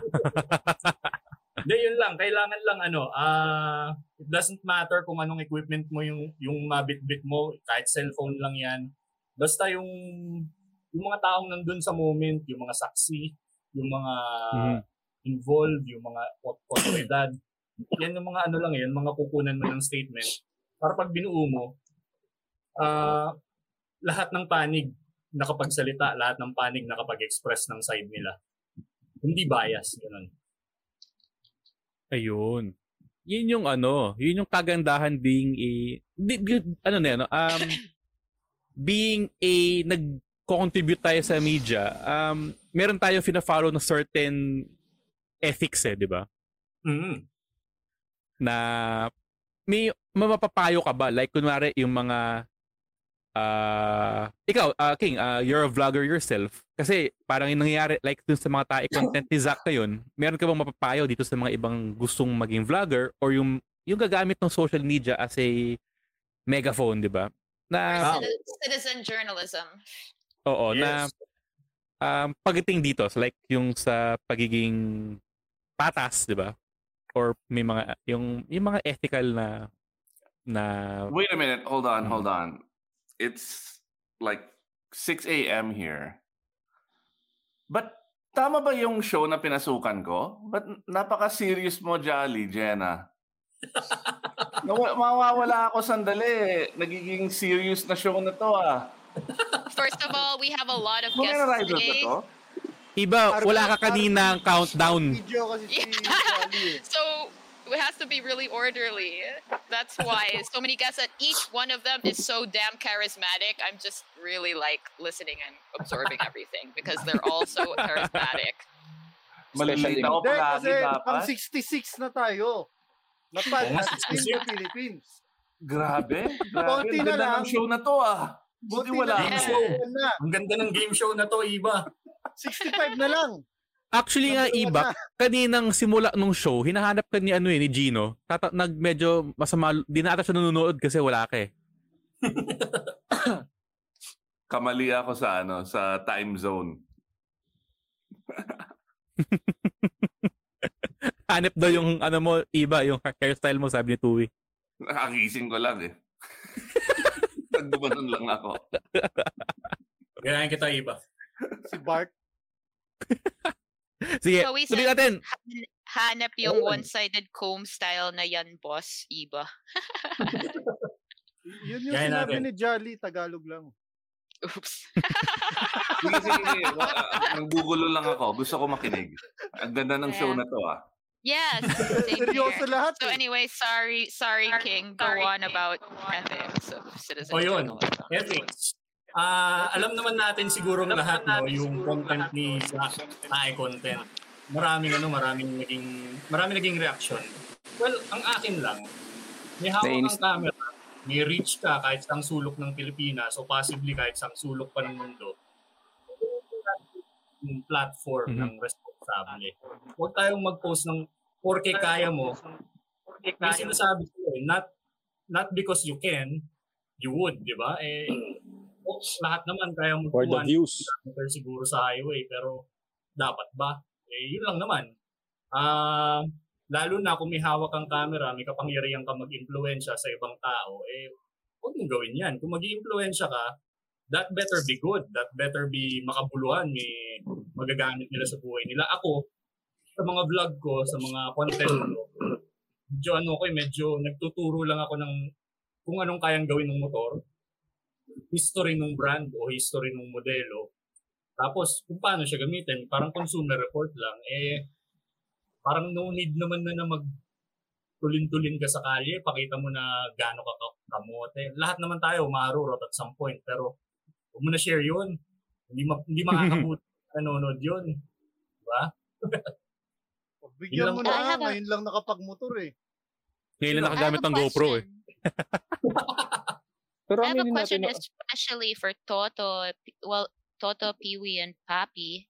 Hindi, yun lang. Kailangan lang ano, ah it doesn't matter kung anong equipment mo yung yung mabitbit mo, kahit cellphone lang yan. Basta yung yung mga taong nandun sa moment, yung mga saksi, yung mga Mhm. involved, yung mga otoridad. Yan yung mga ano lang yan, mga kukunan mo ng statement. Para pag binuo mo, ah lahat ng panig nakapagsalita, lahat ng panig nakapag-express ng side nila. Hindi bias, ganun. Ayun. Yun yung ano, yun yung kagandahan being a di, di, ano na ano, um being a nag-contribute tayo sa media. Um meron tayong fina-follow na certain ethics eh, di ba? Mm. Na may mapapayo ka ba? Like kunwari yung mga uh, ikaw, uh, King, uh, you're a vlogger yourself. Kasi parang yung nangyayari, like dun sa mga tae content ni Zach na yun, meron ka bang mapapayo dito sa mga ibang gustong maging vlogger or yung yung gagamit ng social media as a megaphone, di ba? Na, citizen journalism. Oo, Yes. na um, pagdating dito, so like yung sa pagiging patas, di ba? Or may mga, yung, yung mga ethical na, na... Wait a minute, hold on, hold on. It's like six a.m. here. But tama ba yung show na pinasukan ko? But napaka-serious mo, Jolly, Jenna. Nawa- mawawala ako sandali. Nagiging serious na show na to ah. First of all, we have a lot of Mga guests rider ba today. to? Iba, wala ka kaninang countdown. So it has to be really orderly. That's why so many guests, and each one of them is so damn charismatic. I'm just really like listening and absorbing everything because they're all so charismatic. Malilita ko Hindi, palagi kasi dapat. pang sixty-six na tayo. Napad Oo, at sixty-six. in the Philippines. Grabe. Grabe. Konti Ang na ganda lang. ng show na to ah. Buti Konti wala na ako. lang. Show. Na. Ang ganda ng game show na to, Iba. sixty-five na lang. Actually nga, Iba, kaninang simula nung show, hinahanap ka ni, ano eh, ni Gino. Tata, nag medyo masama, di na ata siya nanonood kasi wala ka eh. Kamali ako sa ano, sa time zone. Hanap daw yung, ano mo, Iba, yung hairstyle mo, sabi ni Tui. Nakagising ko lang eh. Nagdumanon lang ako. Ganyan kita, Iba. Si Bart. Sige, So we tuloy said, natin. han- hanap yung one-sided comb style na yan, boss, Iba. Yun yung Kaya sinabi natin. ni Jolly, Tagalog lang. Oops. Sige, sige, sige. Wa- ah, Nanggugulo lang ako. Gusto ko makinig. Ang ganda ng show na to ah. Yes. Same Seryoso here. lahat So eh. anyway, sorry, sorry, King. Go on about ethics of citizen O yun, journalism. ethics. Ah, alam naman natin siguro lahat no, yung content ni Zach, tae content. Maraming ano, maraming naging maraming naging reaction. Well, ang akin lang, may hawak Nainis- kang camera, may reach ka kahit sang sulok ng Pilipinas o possibly kahit sang sulok pa ng mundo. Yung platform ng responsable. Huwag tayong mag-post ng porke kaya mo. May sinasabi ko eh, not not because you can, you would, di ba? Eh, oh, lahat naman kaya mo For the views. siguro sa highway, pero dapat ba? Eh, yun lang naman. Ah, lalo na kung may hawak kang camera, may kapangyarihan ka mag-impluwensya sa ibang tao, eh, huwag mong gawin yan. Kung mag-impluwensya ka, that better be good. That better be makabuluhan. May magagamit nila sa buhay nila. Ako, sa mga vlog ko, sa mga content ko, medyo ano ko, eh, medyo nagtuturo lang ako ng kung anong kayang gawin ng motor, history ng brand o history ng modelo. Tapos, kung paano siya gamitin, parang consumer report lang, eh, parang no need naman na na mag tulin-tulin ka sa kalye, pakita mo na gaano ka ka- kamote. Lahat naman tayo marurot at some point, pero huwag mo na share yun. Hindi, ma- hindi makakabuti nanonood yun. Diba? Bigyan mo I na, have a- ngayon lang nakapagmotor eh. Ngayon lang I nakagamit have a ng GoPro eh. Pero I have a aminin question natin, especially for Toto, well, Toto, Peewee, and Papi.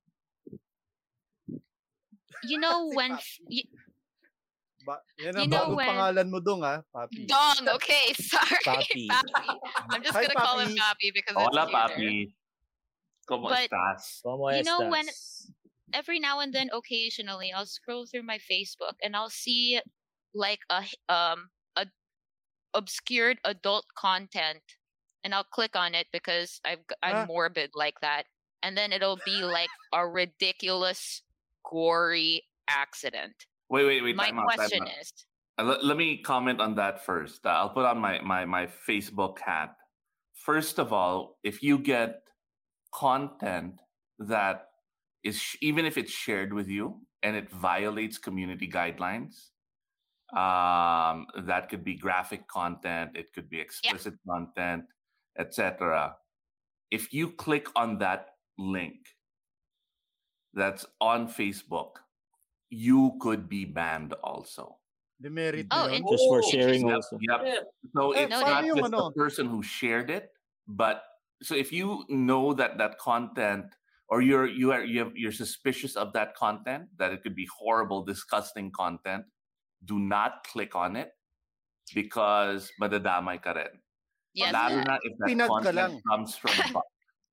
You know Si when... Papi. y- Ba, yan You ang know bagong when- pangalan mo dong ha, Papi. Dong, okay, sorry. Papi. Papi. I'm just Hi, gonna call him Papi. Papi because Hola, it's cuter. papi. ¿Cómo But- estás? Como You know estas? when every now and then, occasionally, I'll scroll through my Facebook and I'll see like a um a obscured adult content, and I'll click on it because I've g- I'm Ah. morbid like that, and then it'll be like a ridiculous, gory accident. Wait, wait, wait. My time out, time question out. is, Uh, let, let me comment on that first. Uh, I'll put on my, my, my Facebook hat. First of all, if you get content that is, sh- even if it's shared with you and it violates community guidelines, Um, that could be graphic content. It could be explicit yeah. content, et cetera. If you click on that link that's on Facebook, you could be banned also. Demerit oh, yun. Just for sharing Yep, also. Yep. So Eh, it's No, not paano yung just ano? the person who shared it, but so if you know that that content or you're you are you have, you're suspicious of that content, that it could be horrible, disgusting content, do not click on it because madadamay ka rin. Yes. Lalo na if that Pinag ka content lang. comes from bot.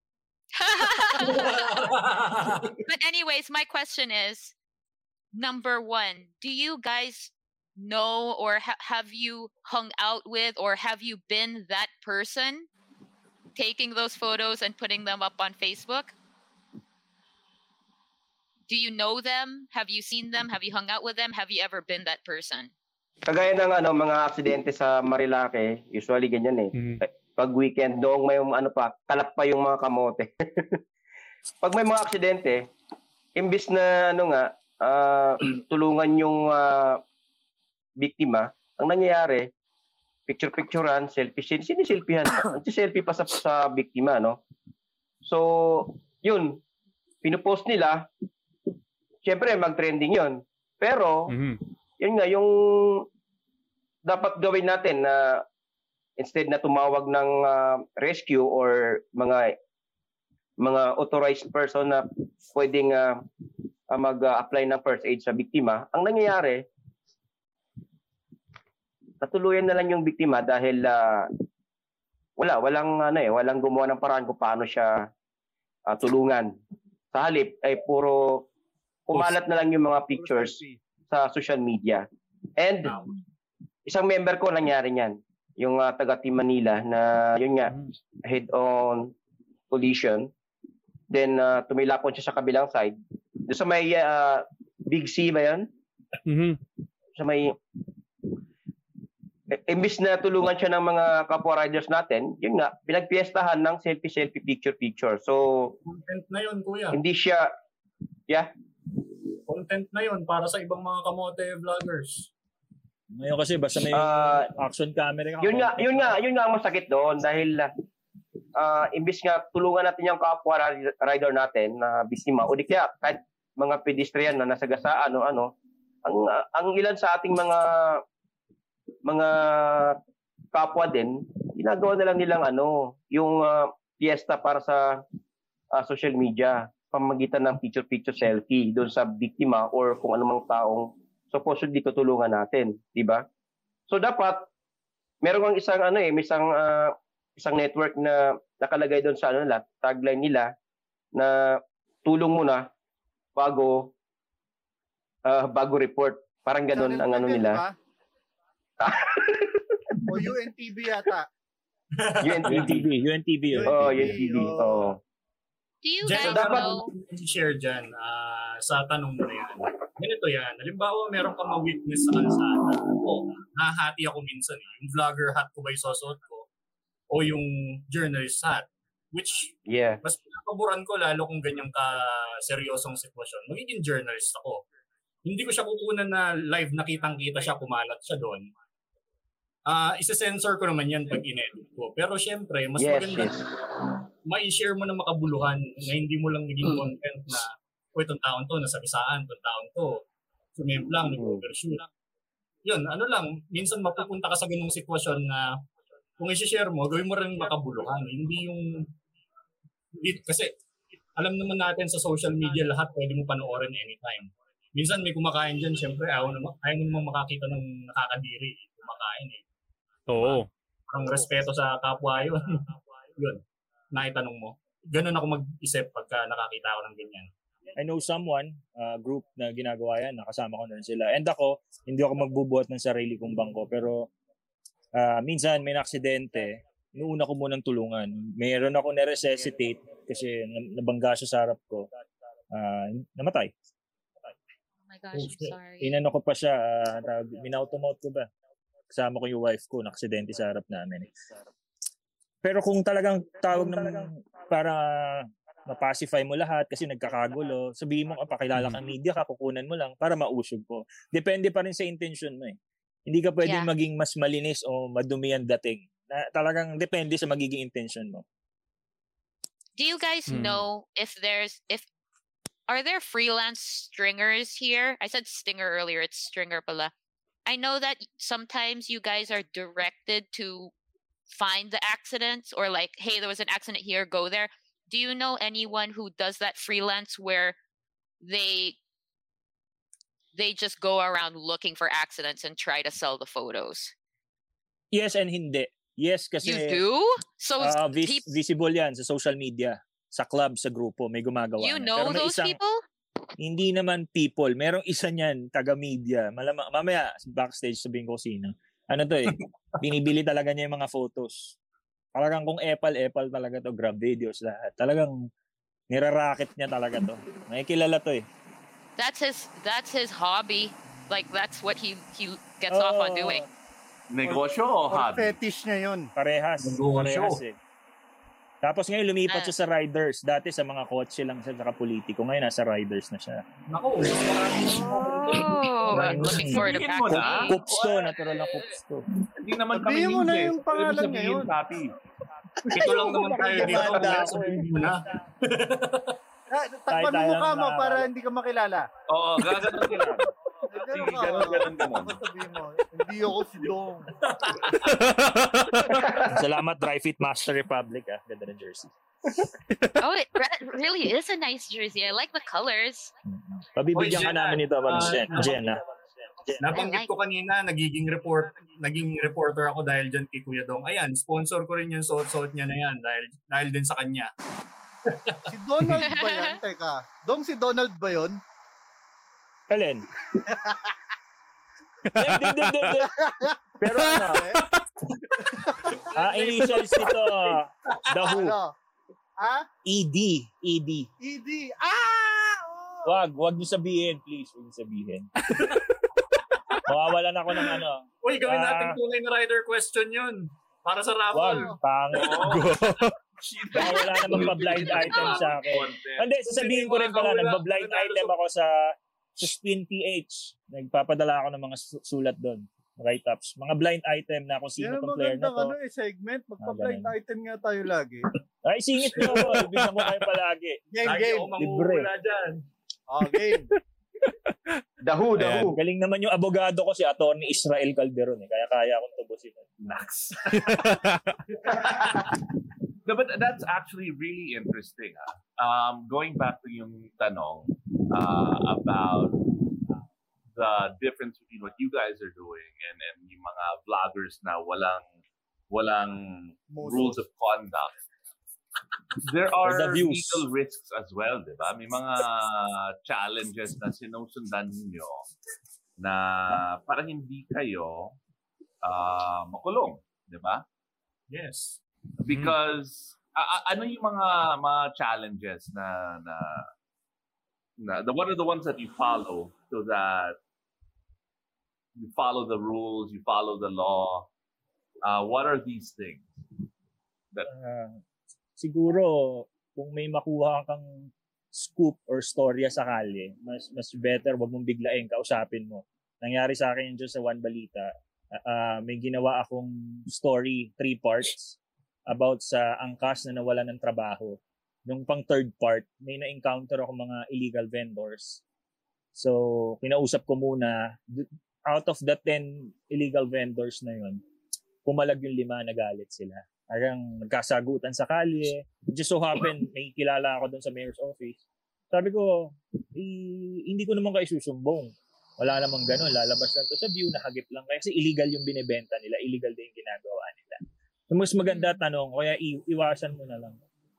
But anyways, my question is, number one, do you guys know or ha- have you hung out with or have you been that person taking those photos and putting them up on Facebook? Do you know them? Have you seen them? Have you hung out with them? Have you ever been that person? Kagaya ng ano, mga aksidente sa Marilake, usually ganyan eh. Mhm. Pag weekend, doong may ano pa, kalap pa yung mga kamote. Pag may mga aksidente, imbis na ano nga, ah, tulungan yung ah, biktima, ang nangyayari, picture-picturean, selfie, sin siniselfiehan. Anti-selfie pa sa, sa biktima, no? So, yun, pinupost nila, syempre mag-trending yun. Pero, Mhm. yun nga, yung dapat gawin natin na instead na tumawag ng ah, rescue or mga mga authorized person na pwedeng ah, ah, mag-apply ng first aid sa biktima, ang nangyayari, natuluyan na lang yung biktima dahil ah, wala, walang ano eh, walang gumawa ng paraan kung paano siya ah, tulungan. Sa halip ay puro kumalat na lang yung mga pictures sa social media. And isang member ko nangyari niyan, yung uh, taga Team Manila na yun nga head-on collision. Then uh, tumilapon siya sa kabilang side. Doon sa may uh, Big C ba 'yan? Mhm. Sa may eh, imbis na tulungan siya ng mga kapwa riders natin, yun nga, pinagpiestahan ng selfie-selfie picture-picture. So, Content na yun, kuya. hindi siya, yeah, Content na yun para sa ibang mga kamote vloggers. Ngayon kasi basta may Ah, action camera ka. yun nga, yun nga, yun nga ang masakit doon dahil ah imbis nga tulungan natin yung kapwa ri- rider natin na biktima o di kaya kahit mga pedestrian na nasagasaan o ano, ang ang ilan sa ating mga mga kapwa din, ginagawa na lang nilang ano, yung ah, fiesta para sa ah, social media, pamamagitan ng picture-picture selfie doon sa biktima or kung anumang taong supposedly tutulungan natin, di ba? So dapat meron ang isang ano eh, may isang ah, isang network na nakalagay doon sa ano nila, tagline nila na tulong muna bago ah, bago report. Parang ganun ang ano nila. O U N T V yata. U N T V. U N T V. Oh, U N T V. Oh. Do you Jen, guys dapat know? i-share dyan ah, sa tanong mo na yan. Ganito yan. Halimbawa, meron kang ma-witness sa kalsada. O, nahati ako minsan. Eh. Yung vlogger hat ko ba yung susot ko? O yung journalist hat? Which, Yeah. mas pinapaboran ko lalo kung ganyang ka-seryosong sitwasyon. Magiging journalist ako. Hindi ko siya kukunan na live nakitang-kita siya, kumalat siya doon. Ah, isa-sensor ko naman yan pag in-edit ko. Pero syempre, mas Yes, maganda yes. ma-share mo na makabuluhan na hindi mo lang naging content na o itong taon to, nasagisaan, itong taon to, sumemplang, nag-overshoot. Yun, ano lang, minsan mapupunta ka sa ganung sitwasyon na kung i-share mo, gawin mo rin makabuluhan. Hindi yung, hindi, kasi alam naman natin sa social media, lahat pwede mo panoorin anytime. Minsan may kumakain dyan, syempre ayaw, naman, ayaw mo naman makakita ng nakakadiri, kumakain eh. Oo. Ang respeto sa kapwa yun. Yun, naitanong mo. Ganun ako mag-isip pagka nakakita ako ng ganyan. I know someone, uh, group na ginagawa yan, nakasama ko na rin sila. And ako, hindi ako magbubuhat ng sarili kong bangko. Pero uh, minsan may naksidente, inuuna ko munang tulungan. Mayroon ako na-resuscitate kasi nabangga siya sa harap ko. Uh, namatay. Oh my gosh, I'm sorry. Inano ko pa siya, uh, minautomote ko ba? Kasama ko yung wife ko, naksidente sa harap namin. Pero kung talagang tawag ng para ma-pacify mo lahat kasi nagkakagulo, sabihin mo, pakilala kang media ka, kukunan mo lang para mausog ko. Depende pa rin sa intention mo eh. Hindi ka pwedeng Yeah. maging mas malinis o madumi ang dating. Na, talagang depende sa magiging intention mo. Do you guys Hmm. know if there's if are there freelance stringers here? I said stinger earlier, it's stringer pala. I know that sometimes you guys are directed to find the accidents or like, hey, there was an accident here, go there. Do you know anyone who does that freelance where they they just go around looking for accidents and try to sell the photos? Yes and hindi. Yes, kasi... You do? So ah, vis- peop- visible yan sa social media, sa club, sa grupo, may gumagawa. you na. know Pero may those isang- people? Hindi naman people. Merong isa niyan, taga-media. Malamang, mamaya, backstage sabihin ko sino. Ano to eh, binibili talaga niya yung mga photos. Talagang kung epal, epal talaga to. Grab videos lahat. Talagang niraracket niya talaga to. May kilala to eh. That's his that's his hobby. Like that's what he he gets off on doing. Negosyo o Or hobby? fetish niya yun. Parehas. Negosyo. Parehas eh. Tapos ngayon lumipat Ah. siya sa riders. Dati sa mga kotse lang siya sa politiko. Ngayon nasa riders na siya. Naku, Oh, I'm looking forward to Sabihin mo na. practicing. Coops to, natural na coops to. Hindi naman kami Sabihin mo na ninja. yung Pwede pangalan sabihin, ngayon. Papi. ito lang naman tayo dito. Maganda Kaya ako sabihin mo na. Ah, takpan mo tayo mukha lang mo nakakala. para hindi ka makilala. Oo, gaganon ka lang. Sige, ganon, ganon, ganon. Ako sabihin mo, hindi ako si Dong. Salamat, Dry Fit Master Republic. Ah. Ganda ng jersey. Oh, it re- really is a nice jersey. I like the colors. Pabibigyan Oy, ka Jen, namin ito, Ma'am ah, Jen. Jen, ah. Nabanggit ko kanina, nagiging report, naging reporter ako dahil dyan kay Kuya Dong. Ayan, sponsor ko rin yung suot-suot niya na yan dahil, dahil din sa kanya. Si Donald ba yan? Teka, Dong, si Donald ba yun? Alin? Hindi, hindi, hindi, hindi. Pero ano? Ah, initials nito, The Who. Ano? Ah? E D. E D. E D. Ah! Oh! Wag, wag niyo sabihin, please. Wag niyo sabihin. Mawawalan ako ng ano. Uy, gawin Ah. natin tunay na rider question yun. Para sa Wag, raffle. pangit. Baka wala namang pa-blind item sa akin. Hindi, sasabihin ko rin pala, nagpa-blind item ako sa sa Spin P H. Nagpapadala ako ng mga su- sulat doon. Write-ups. Mga blind item na kung sino Yan ang tong player na magandang to. ano eh, segment. Magpa-blind Ah, ganun. item nga tayo lagi. Ay, singit niyo ako. Ibigyan ko kayo palagi. Game, Lagi game. ako manghuhula dyan. Oh, game. The Who, The Ayan, Who. galing naman yung abogado ko si Atty. Israel Calderon. Eh. Kaya kaya akong tubusin. Max. No, but that's actually really interesting. ah. Um, going back to yung tanong uh, about the difference between what you guys are doing and, and yung mga vloggers na walang walang rules of conduct. There are The views. legal risks as well, di ba? May mga challenges na sinusundan niyo na para hindi kayo uh, makulong, di ba? Yes. Because a- a- ano yung mga mga challenges na na na the what are the ones that you follow so that you follow the rules, you follow the law. Uh, what are these things? That Ah, siguro, kung may makuha kang scoop or storya sa kalye, mas mas better wag mong biglain, kausapin mo. Nangyari sa akin yun dyan sa One Balita. Ah, ah, may ginawa akong story, three parts, about sa angkas na nawalan ng trabaho. Nung pang third part, may na-encounter ako mga illegal vendors. So, kinausap ko muna, d- out of the ten illegal vendors na yun, pumalag yung lima, nagalit sila. Parang nagkasagutan sa kalye. It just so happen, may kilala ako doon sa mayor's office. Sabi ko, eh, hindi ko naman kayo susumbong. Wala namang ganun. Lalabas lang to sa view, nakagip lang kayo. Kasi illegal yung binibenta nila. Illegal din yung ginagawa nila. So, mas maganda tanong, kaya i- iwasan mo na lang.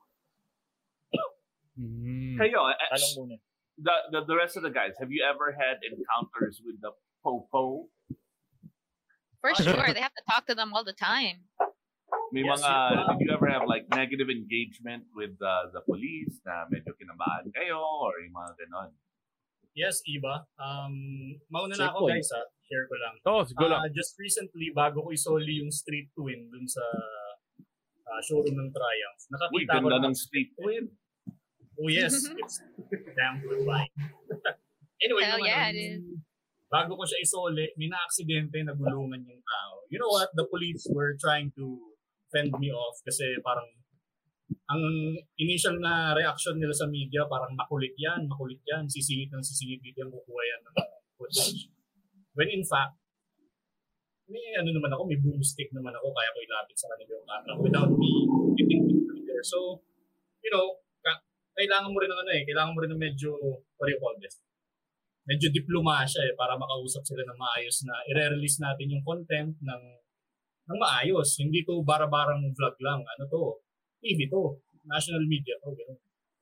kayo, uh, Tanong muna. the, the the rest of the guys, have you ever had encounters with the popo? For sure, they have to talk to them all the time. May Yes, mga, you- did you ever have like negative engagement with uh, the police na medyo kinabahan kayo or yung mga ganon? Yes, Iba. Um, mauna na ako Checkpoint. guys ha. Share ko lang. Oh, sige lang. Ah, just recently, bago ko isoli yung Street Twin dun sa ah, showroom ng Triumph, Uy, nakakita ko ganda na- ng street twin. Oh yes, it's damn good bike. Anyway, Hell yung yeah, ano, it is. bago ko siya isole, may na-aksidente, nagulungan yung tao. You know what? The police were trying to fend me off kasi parang ang initial na reaction nila sa media, parang makulit yan, makulit yan, sisingit ng sisingit dito yung kukuha yan ng footage. When in fact, may ano naman ako, may boomstick naman ako, kaya ko ilapit sa kanila yung camera without me getting there. So, you know, kailangan mo rin ng ano eh, kailangan mo rin ng medyo, what do you call this? Medyo diplomasya eh, para makausap sila ng maayos na i-release natin yung content ng, ng maayos. Hindi to bara-barang vlog lang. Ano to? T V to. National media to. Ganun.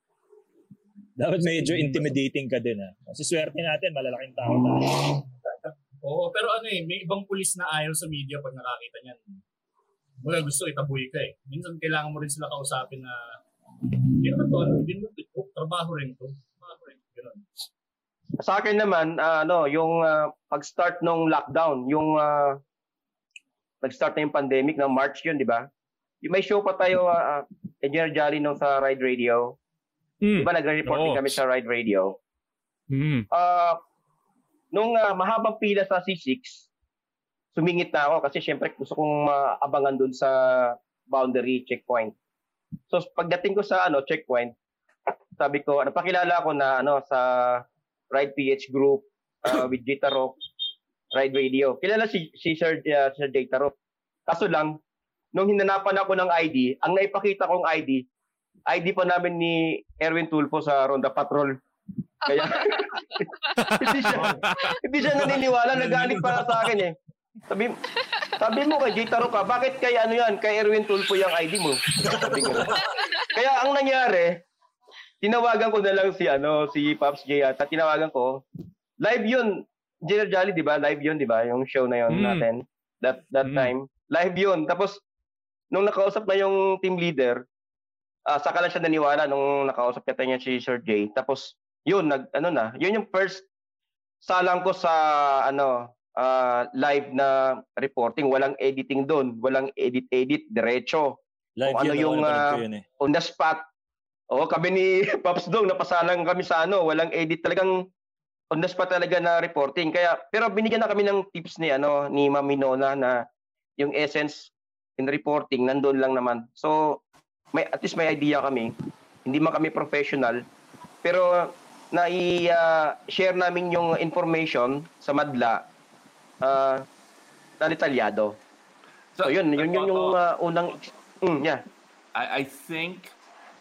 Dapat medyo intimidating ka din ah. Kasi swerte natin, malalaking tao tayo. Oo, pero ano eh, may ibang pulis na ayaw sa media pag nakakita niyan. Mga gusto, itaboy ka eh. Minsan kailangan mo rin sila kausapin na hindi naman to, hindi naman to, trabaho rin to. Trabaho rin, gano'n. Sa akin naman, uh, ano, yung uh, pag-start ng lockdown, yung uh, nag-start na yung pandemic ng March yun, di ba? Yung may show pa tayo, uh, Engineer Jolly nung sa Ride Radio. Mm. Di ba nagre-reporting oh. kami sa Ride Radio? Mm. Uh, nung uh, mahabang pila sa C six, sumingit na ako kasi syempre gusto kong uh, abangan dun sa boundary checkpoint. So pagdating ko sa ano checkpoint, sabi ko, napakilala ko na ano sa Ride P H group uh, with J Tarok, Ride Radio. Kilala si, si Sir, uh, Sir J Tarok. Kaso lang, nung hinanapan ako ng I D, ang naipakita kong I D, I D pa namin ni Erwin Tulfo sa Ronda Patrol. Kaya hindi siya hindi siya naniniwala, nagalit para sa akin eh. Sabi, sabi mo kay J Tarok ka, bakit kay ano yan, kay Erwin Tulfo yung I D mo? Sabi ko. Kaya ang nangyari, tinawagan ko na lang si ano, si Pops J at tinawagan ko. Live yun. Engineer Jolly, di ba? Live yun, di ba? Yung show na yun mm. natin. That that mm. time. Live yun. Tapos, nung nakausap na yung team leader, uh, saka lang siya naniwala nung nakausap niya niya si Sir J. Tapos, yun, nag, ano na, yun yung first salang ko sa, ano, uh, live na reporting. Walang editing doon. Walang edit-edit, diretso. Live kung ano yung uh, eh. on the spot. Oo, kami ni Pops Dong, napasalang kami sa ano, walang edit, talagang on the spot talaga na reporting. Kaya, pero binigyan na kami ng tips ni, ano, ni Ma'am Minona na yung essence in reporting, nandoon lang naman. So, may, at least may idea kami. Hindi man kami professional, pero na-i-share uh, namin yung information sa madla uh, na detalyado. So, so yun, yun, yun yung uh, unang, mm, yeah. I, I think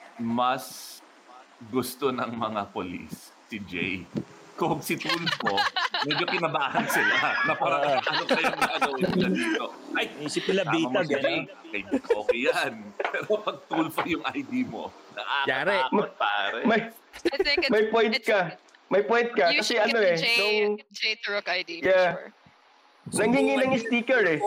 mas gusto ng mga polis si Jay. Kung si Tulfo, medyo kinabahan sila na parang ano kayong nagawin nila dito. Ay, isip nila bitag, gano'n. Okay yan. Pero pag Tulfo yung I D mo, nakakatakot pare. May, may point ka. May point ka. You kasi ano eh. J, nung, J Tarok I D yeah, for sure. Nangingi ng sticker eh.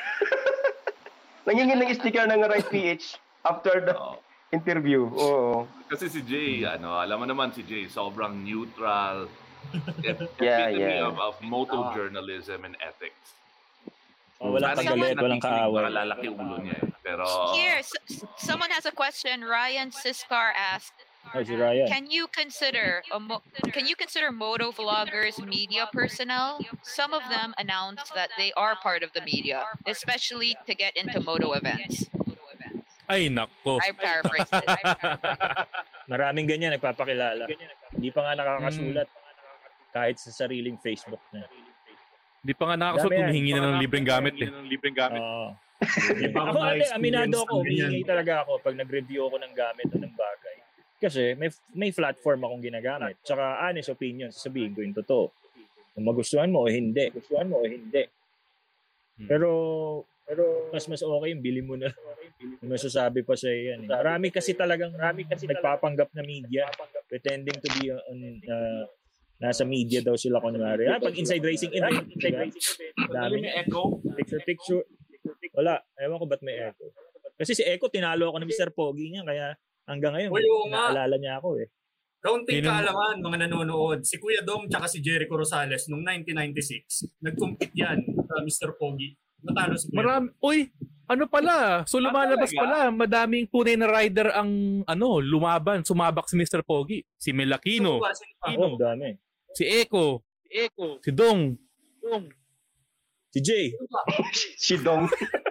Nangingi ng sticker ng Ride P H after the oh. interview. Oo. Kasi si Jay, ano, alam mo naman si Jay, sobrang neutral. yeah, yeah. Of, of moto journalism and ethics. Oh, walang kagalit, walang kaaway. Malalaki ulo niya eh. Pero here, s- someone has a question. Ryan Siskar asked, oh, si Ryan. Can you consider a mo- can you consider moto vloggers media personnel? Some of them announced that they are part of the media, especially to get into moto events. Ay, nako. I paraphrased it. Maraming ganyan nagpapakilala. Hindi pa nga nakakasulat hmm. kahit sa sariling Facebook na. Hindi pa nga nakakasulat, humihingi na ng libreng gamit eh. Libreng gamit. Oo. Ako, ate, aminado ako, humihingi talaga ako pag nag-review ako ng gamit o ng bagay. Kasi may may platform akong ginagamit. Tsaka honest opinion, sasabihin ko yung totoo. Kung magustuhan mo o hindi. Gustuhan mo o hindi. Pero Pero mas mas okay yung bili mo na. Yung masasabi pa sa yan. Eh. Marami kasi talagang marami kasi nagpapanggap na media, pretending to be on uh, nasa media daw sila kunwari. Ah, pag inside racing event, inside racing event. Dami may echo, picture picture. Wala, ewan ko ba't may echo. Kasi si Echo tinalo ako ng Mister Pogi niya kaya hanggang ngayon naalala niya ako eh. Kaunting kaalaman mga nanonood. Si Kuya Dong tsaka si Jericho Rosales noong nineteen ninety-six, nag-compete yan sa Mister Pogi. Natalo si Kuya. Marami, uy, ano pala? So lumalabas ah, pala, madaming tunay na rider ang ano, lumaban, sumabak si Mister Pogi, si Melakino, oh, dami. Si Echo, si Echo, si Dong. Si Jay. Si Dong.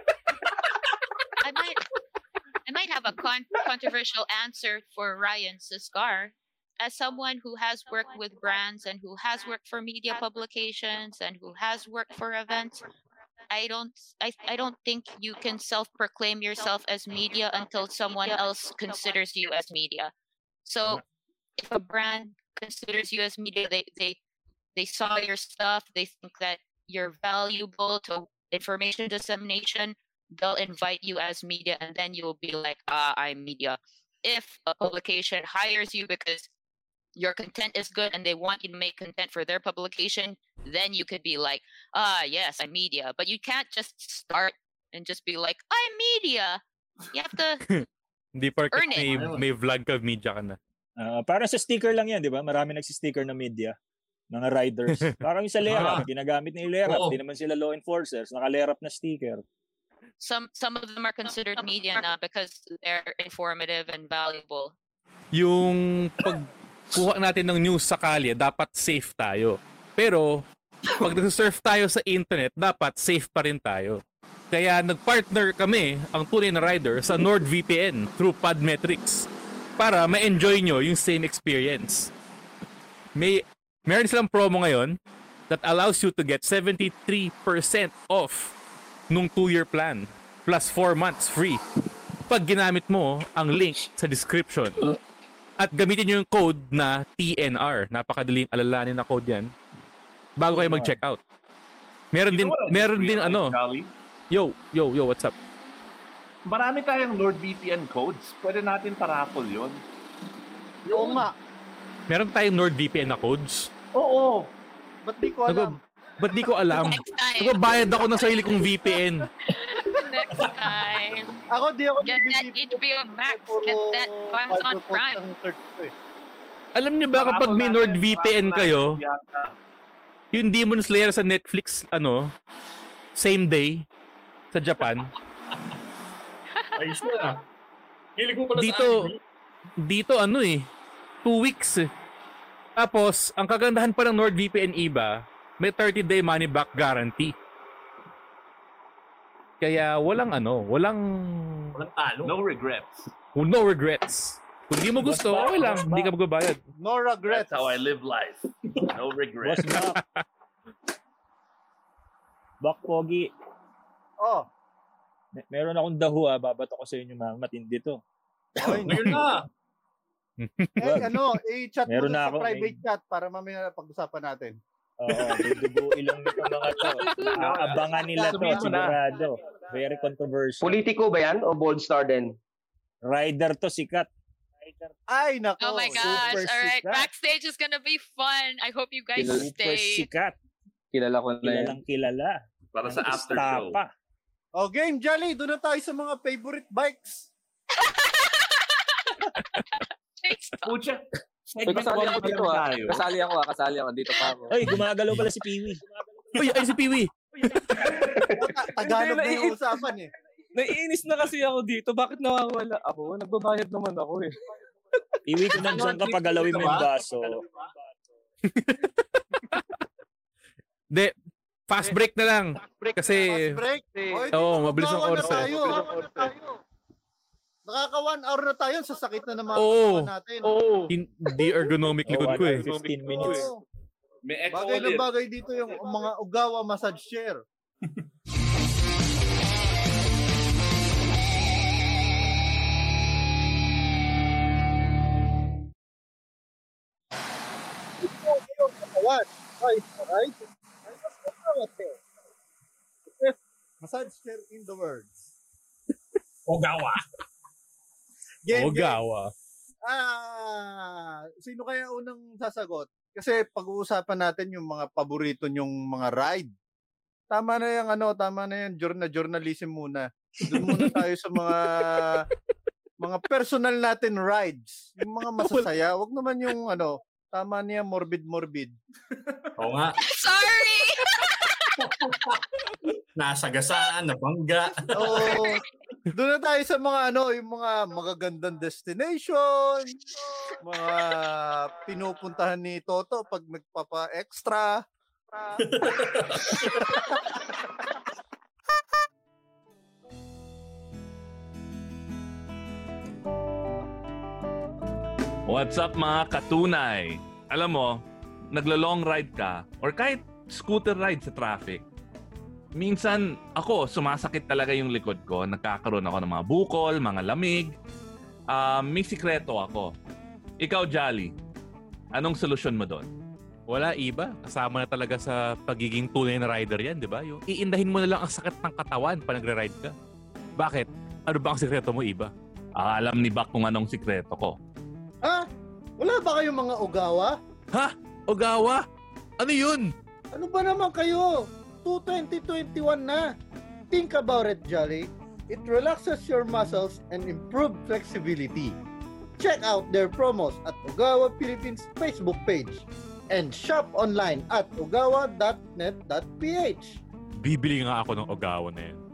I might, I might have a con- controversial answer for Ryan Siscar. As someone who has worked with brands and who has worked for media publications and who has worked for events, I don't, I, I don't think you can self-proclaim yourself as media until someone else considers you as media. So, if a brand considers you as media, they, they, they saw your stuff, they think that you're valuable to information dissemination, they'll invite you as media, and then you'll be like, ah, I'm media. If a publication hires you because your content is good and they want you to make content for their publication, then you could be like, ah, yes, I'm media. But you can't just start and just be like, I'm media. You have to Hindi porket earn may, it. may vlog ka, media ka na. Uh, parang sa sticker lang yan, di ba? Marami nagsi-sticker na media. Mga riders. Parang yung sa Lerap. Ginagamit ni Lerap. Hindi naman sila law enforcers. Naka-Lerap na sticker. Some some of them are considered media now because they're informative and valuable. Yung pagkuha natin ng news sa kalye, dapat safe tayo. Pero, pag nag-surf tayo sa internet, dapat safe pa rin tayo. Kaya nag-partner kami, ang tunay na rider, sa NordVPN through Podmetrics para ma-enjoy nyo yung same experience. May, meron silang promo ngayon that allows you to get seventy-three percent off nung two-year plan plus four months free pag ginamit mo ang link sa description. At gamitin nyo yung code na T N R. Napakadaling alalahanin na code yan bago kayo mag-check out. Meron din, meron din ano. Yo, yo, yo, what's up? Marami tayong NordVPN codes. Pwede natin paraffle yun. Oo nga. Meron tayong NordVPN na codes? Oo. Ba't di ko alam? Ba't di ko alam? Nagbabayad ako ng sarili kong V P N. Next time. Ako di ako Get that H B O Max. Get that Amazon Prime. Alam niyo ba kapag may NordVPN kayo, yung Demon Slayer sa Netflix, ano, same day sa Japan. Ayos na. Hilig mo pala dito, sa anime. Dito ano eh, two weeks eh. Tapos, ang kagandahan pa ng NordVPN iba, may thirty day money back guarantee. Kaya walang ano, walang... Walang talo. No regrets. No regrets. Kung di mo gusto, okay lang. Hindi ka magbabayad. No regrets. That's how I live life. No regrets. Bak Pogi. Oh. Mer- meron akong daho ah, babato ko sa inyo mga matindi to. Ay, ngayon na. Eh, ano, i-chat mo Meron na na sa ako, private chat para mamaya pag-usapan natin. Oo, dudugo ilang nito mga to. Aabangan nila to, sigurado. Very controversial. Politiko ba yan o bold star din? Rider to, sikat. Ay, nako. Oh my gosh. All right. Backstage is gonna be fun. I hope you guys Super stay. sikat. Kilala ko na yan. Kilalang kilala. Para sa after show. Pa. Oh, game, Jolly. Doon na tayo sa mga favorite bikes. Pucha. Uy, kasali ako dito ah. Kasali ako ah. Kasali ako. Dito pa ako. Ay, gumagalaw pala si Piwi. Uy, ay si Piwi. Tagalog na yung usapan eh. Naiinis na kasi ako dito. Bakit nawawala ako? Nagbabayad naman ako eh. Piwi, kung nandiyan ka, pagalawin mo yung baso. De, fast break na lang. Kasi... Fast break? Oo, oh, mabilis ang oras eh. Nakaka one hour na tayo. Sa sakit na naman Oo. natin. Oo. Hindi ergonomic likod ko eh. fifteen minutes. Oo. May echo Bagay na ulit. bagay dito yung mga Ogawa massage chair. Ito yung katawan. Right, right? Massage chair in the words. Ogawa. Game, Ogawa. Ah, sino kaya unang sasagot? Kasi pag-uusapan natin yung mga paborito nyong mga ride. Tama na yung ano, tama na yung journal journalism muna. Doon muna tayo sa mga mga personal natin rides. Yung mga masasaya. Wag naman yung ano, tama niya morbid-morbid. Oo nga. Sorry! Nasagasaan, nabangga. Oo. Doon na tayo sa mga ano, yung mga magagandang destination, mga pinupuntahan ni Toto pag nagpapa-extra, What's up mga katunay? Alam mo, naglo-long ride ka or kahit scooter ride sa traffic. Minsan ako, sumasakit talaga yung likod ko. Nagkakaroon ako ng mga bukol, mga lamig. Uh, may sikreto ako. Ikaw, Jolly, anong solusyon mo doon? Wala, iba. Kasama na talaga sa pagiging tunay na rider yan, di ba? Yung iindahin mo na lang ang sakit ng katawan pa nagre-ride ka. Bakit? Ano ba ang sikreto mo, iba? Ah, alam ni Bak kung anong sikreto ko. Ha? Wala ba kayong mga Ogawa? Ha? Ogawa? Ano yun? Ano ba naman kayo? two twenty twenty-one na. Think about it, Jolly. It relaxes your muscles and improves flexibility. Check out their promos at Ogawa Philippines Facebook page and shop online at ogawa dot net dot p h. Bibili nga ako ng Ogawa na yan.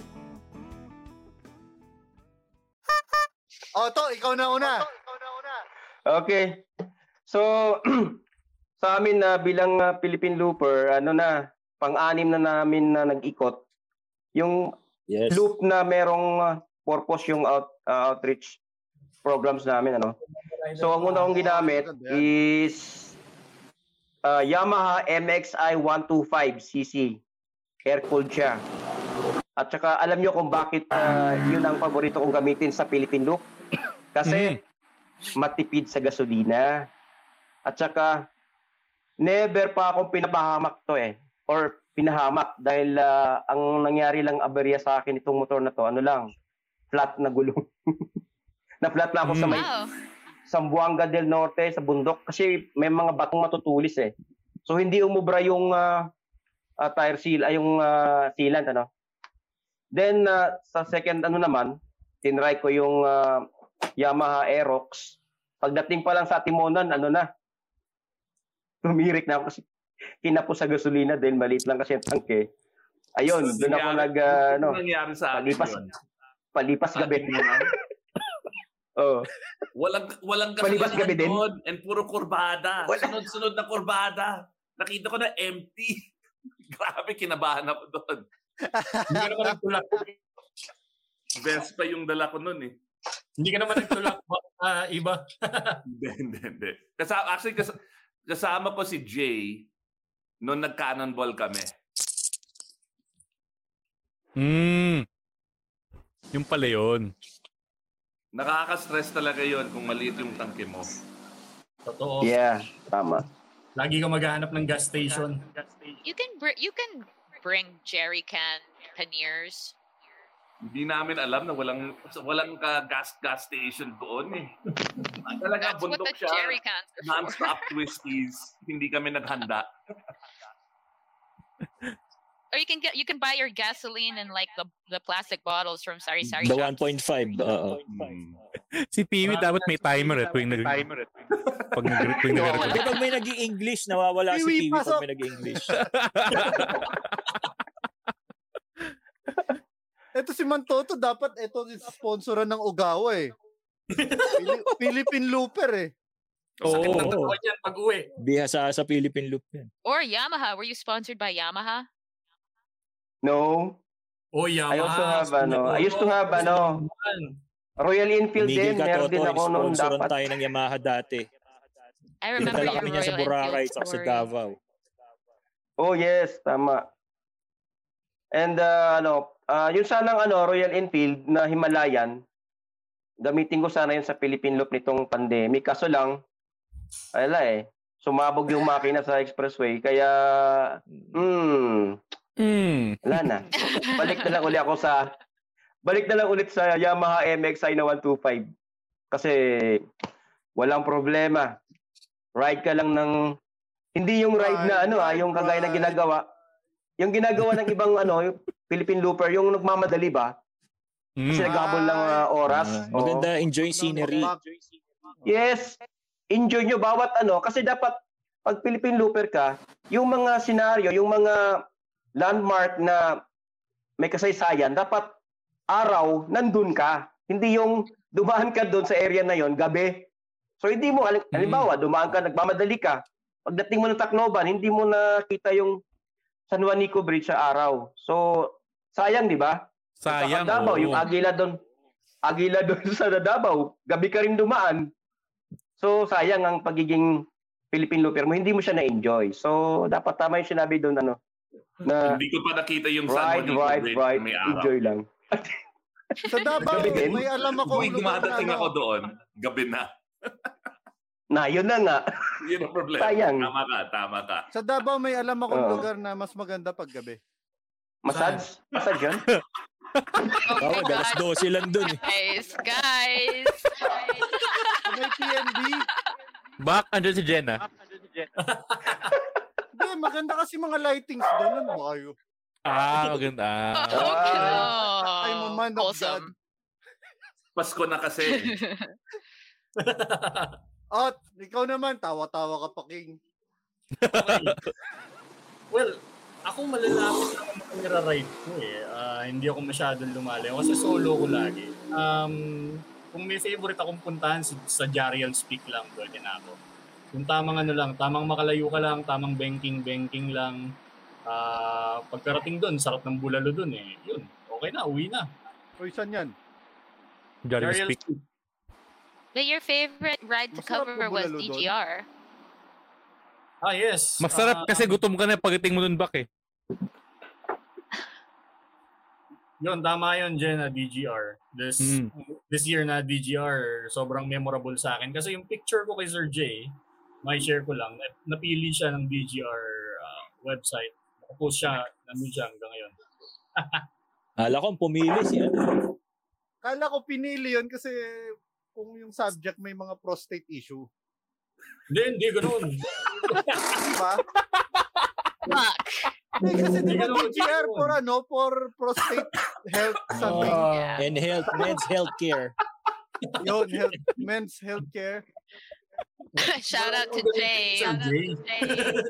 Oh, to, ikaw na una. Okay. So, sa amin na uh, bilang uh, Philippine Looper, ano na, pang-anim na namin na nag-ikot. Yung yes. loop na merong uh, purpose yung out, uh, outreach programs namin. Ano? So, ang una kong ginamit is uh, Yamaha M X I one twenty-five C C. Air-cooled siya. At saka, alam nyo kung bakit uh, yun ang paborito kong gamitin sa Philippine Loop. Kasi, mm. matipid sa gasolina. At saka, never pa akong pinapahamak to eh. Or pinahamak. Dahil uh, ang nangyari lang aberya sa akin itong motor na to, ano lang, flat na gulong. Na-flat na ako mm. sa may wow. Zamboanga del Norte, sa bundok. Kasi may mga batong matutulis eh. So, hindi umubra yung uh, uh, tire seal, ay yung uh, sealant, ano. Then, uh, sa second ano naman, tinry ko yung uh, Yamaha Aerox. Pagdating pa lang sa Timonan, ano na, tumirik na ako kasi kinapos sa gasolina dahil maliit lang kasi ang tangke. Ayun, so, doon ako nag, uh, ano, sa palipas, yun? palipas gabi. Oh. Walang, walang palipas gabi din. And puro kurbada. Wala. Sunod-sunod na kurbada. Nakita ko na empty. Grabe, kinabahan ako doon. Hindi ka naman nagtulak. Best pa yung dala ko noon eh. Hindi ka naman nagtulak, uh, iba. Hindi, hindi, hindi. Kasama, actually, kas, kasama ko si Jay noong nag-cannonball kami. Hmm. Yung pala yun. Nakaka-stress talaga yun kung maliit yung tangke mo. Totoo. Yeah, tama. Lagi ka maghahanap ng gas station. You can br- you can bring jerry can panniers. Hindi namin alam na walang walang ka gas gas station doon eh. Talaga bundok siya. Non-stop twisties. Hindi kami naghanda. Or you can get you can buy your gasoline in like the the plastic bottles from Sari Sari. The one point five. Oo. Si Piwi dapat may timer eh tuwing nag timer eh. Pag nag tuwing nag Pag may nag-i-English, nawawala si Piwi pag may nag-i-English. Ito si Mantoto, dapat ito sponsoran ng Ogawa eh. Pili- Philippine Looper eh. Oo. Sakit ng tawa yan pag-uwi. Bihasa sa Philippine Loop yan. Or Yamaha. Were you sponsored by Yamaha? No. Oh, Yamaha. I also have, ano, I used to have, ano, Royal Enfield din. Meron din ako noon dapat. Sponsoran tayo ng Yamaha dati. I remember your kami niya sa Boracay at sa Davao. Oh, yes. Tama. And, uh, ano, Uh, yun sanang ano, Royal Enfield na Himalayan, gamitin ko sana yun sa Philippine Loop nitong pandemic. Kaso lang, wala eh, sumabog yung makina sa expressway. Kaya, hmm, mm. wala na. Balik na lang ulit ako sa, balik na lang ulit sa Yamaha M X I na one twenty-five. Kasi, walang problema. Ride ka lang ng, hindi yung ride na ano, ah, yung kagaya na ginagawa. Yung ginagawa ng ibang ano, yung Philippine Looper, yung nagmamadali ba? Kasi mm. naghabol ng uh, oras. Uh, maganda, enjoy scenery. Yes. Enjoy nyo bawat ano. Kasi dapat, pag Philippine Looper ka, yung mga senaryo, yung mga landmark na may kasaysayan, dapat araw, nandun ka. Hindi yung dumaan ka doon sa area na yon gabi. So hindi mo, halimbawa, dumaan ka, nagmamadali ka, pagdating mo ng Tacloban, hindi mo nakita yung San Juanico Bridge sa araw. So, sayang, di ba? Sayang, sa Davao, oo. yung Agila doon, Agila doon sa Davao, gabi ka rin dumaan. So, sayang ang pagiging Philippine Looper mo, hindi mo siya na-enjoy. So, dapat tama yung sinabi doon, ano, na hindi ko pa nakita yung San ride, Juanico ride, Bridge ride, na may araw. enjoy lang. Sa Davao, Gabi din? may alam ako. Uy, dumadating ako doon, gabi na. Na, yun na nga. Yun ang problema. Sayang. Tama ka, tama ka. Sa Davao, may alam akong Oo. lugar na mas maganda pag gabi. Massage? Massage yun? Oo, oh, dalas dose lang dun eh. Guys, guys. May P N B. Bak, andyan si Jenna. Hindi, maganda kasi mga lightings doon. Ano ba kayo? Ah, maganda. Okay. I'm a man of God. Wholesome. Pasko na kasi. At ikaw naman, tawa-tawa ka pa, King. Well, ako malalapit ako mga nira-ride ko eh. Uh, hindi ako masyadong lumalayo kasi solo ko lagi. Um, kung may favorite akong puntahan sa, sa Jarian's Peak lang, pwede na ako. Kung tamang ano lang, tamang makalayo ka lang, tamang banking-banking lang. Uh, pagkarating doon, sarap ng bulalo doon eh. Yun, okay na, uwi na. O, saan yan? Jarian's Peak. But your favorite ride to Masarap cover ba was bulalo D doon? G R. Ah, yes. Masarap Ah, kasi gutom ka na pagdating mo dun, Bak eh. Yun, tama yun, Jenna, D G R. This Mm. this year na D G R, sobrang memorable sa akin. Kasi yung picture ko kay Sir Jay, may share ko lang, na- napili siya ng D G R uh, website. Nakapost siya, nandun siya hanggang ngayon. Hala ko, pumili siya. Kala ko pinili yun kasi kung yung subject may mga prostate issue. Hindi, hindi ganoon. Diba? Fuck. Hindi, kasi Hindi diba ganun. D G R for ano, for prostate health something. Uh, and health, men's health care. Yun, health, men's health care. Shout out to Jay. Sir Shout out Jay. to Jay.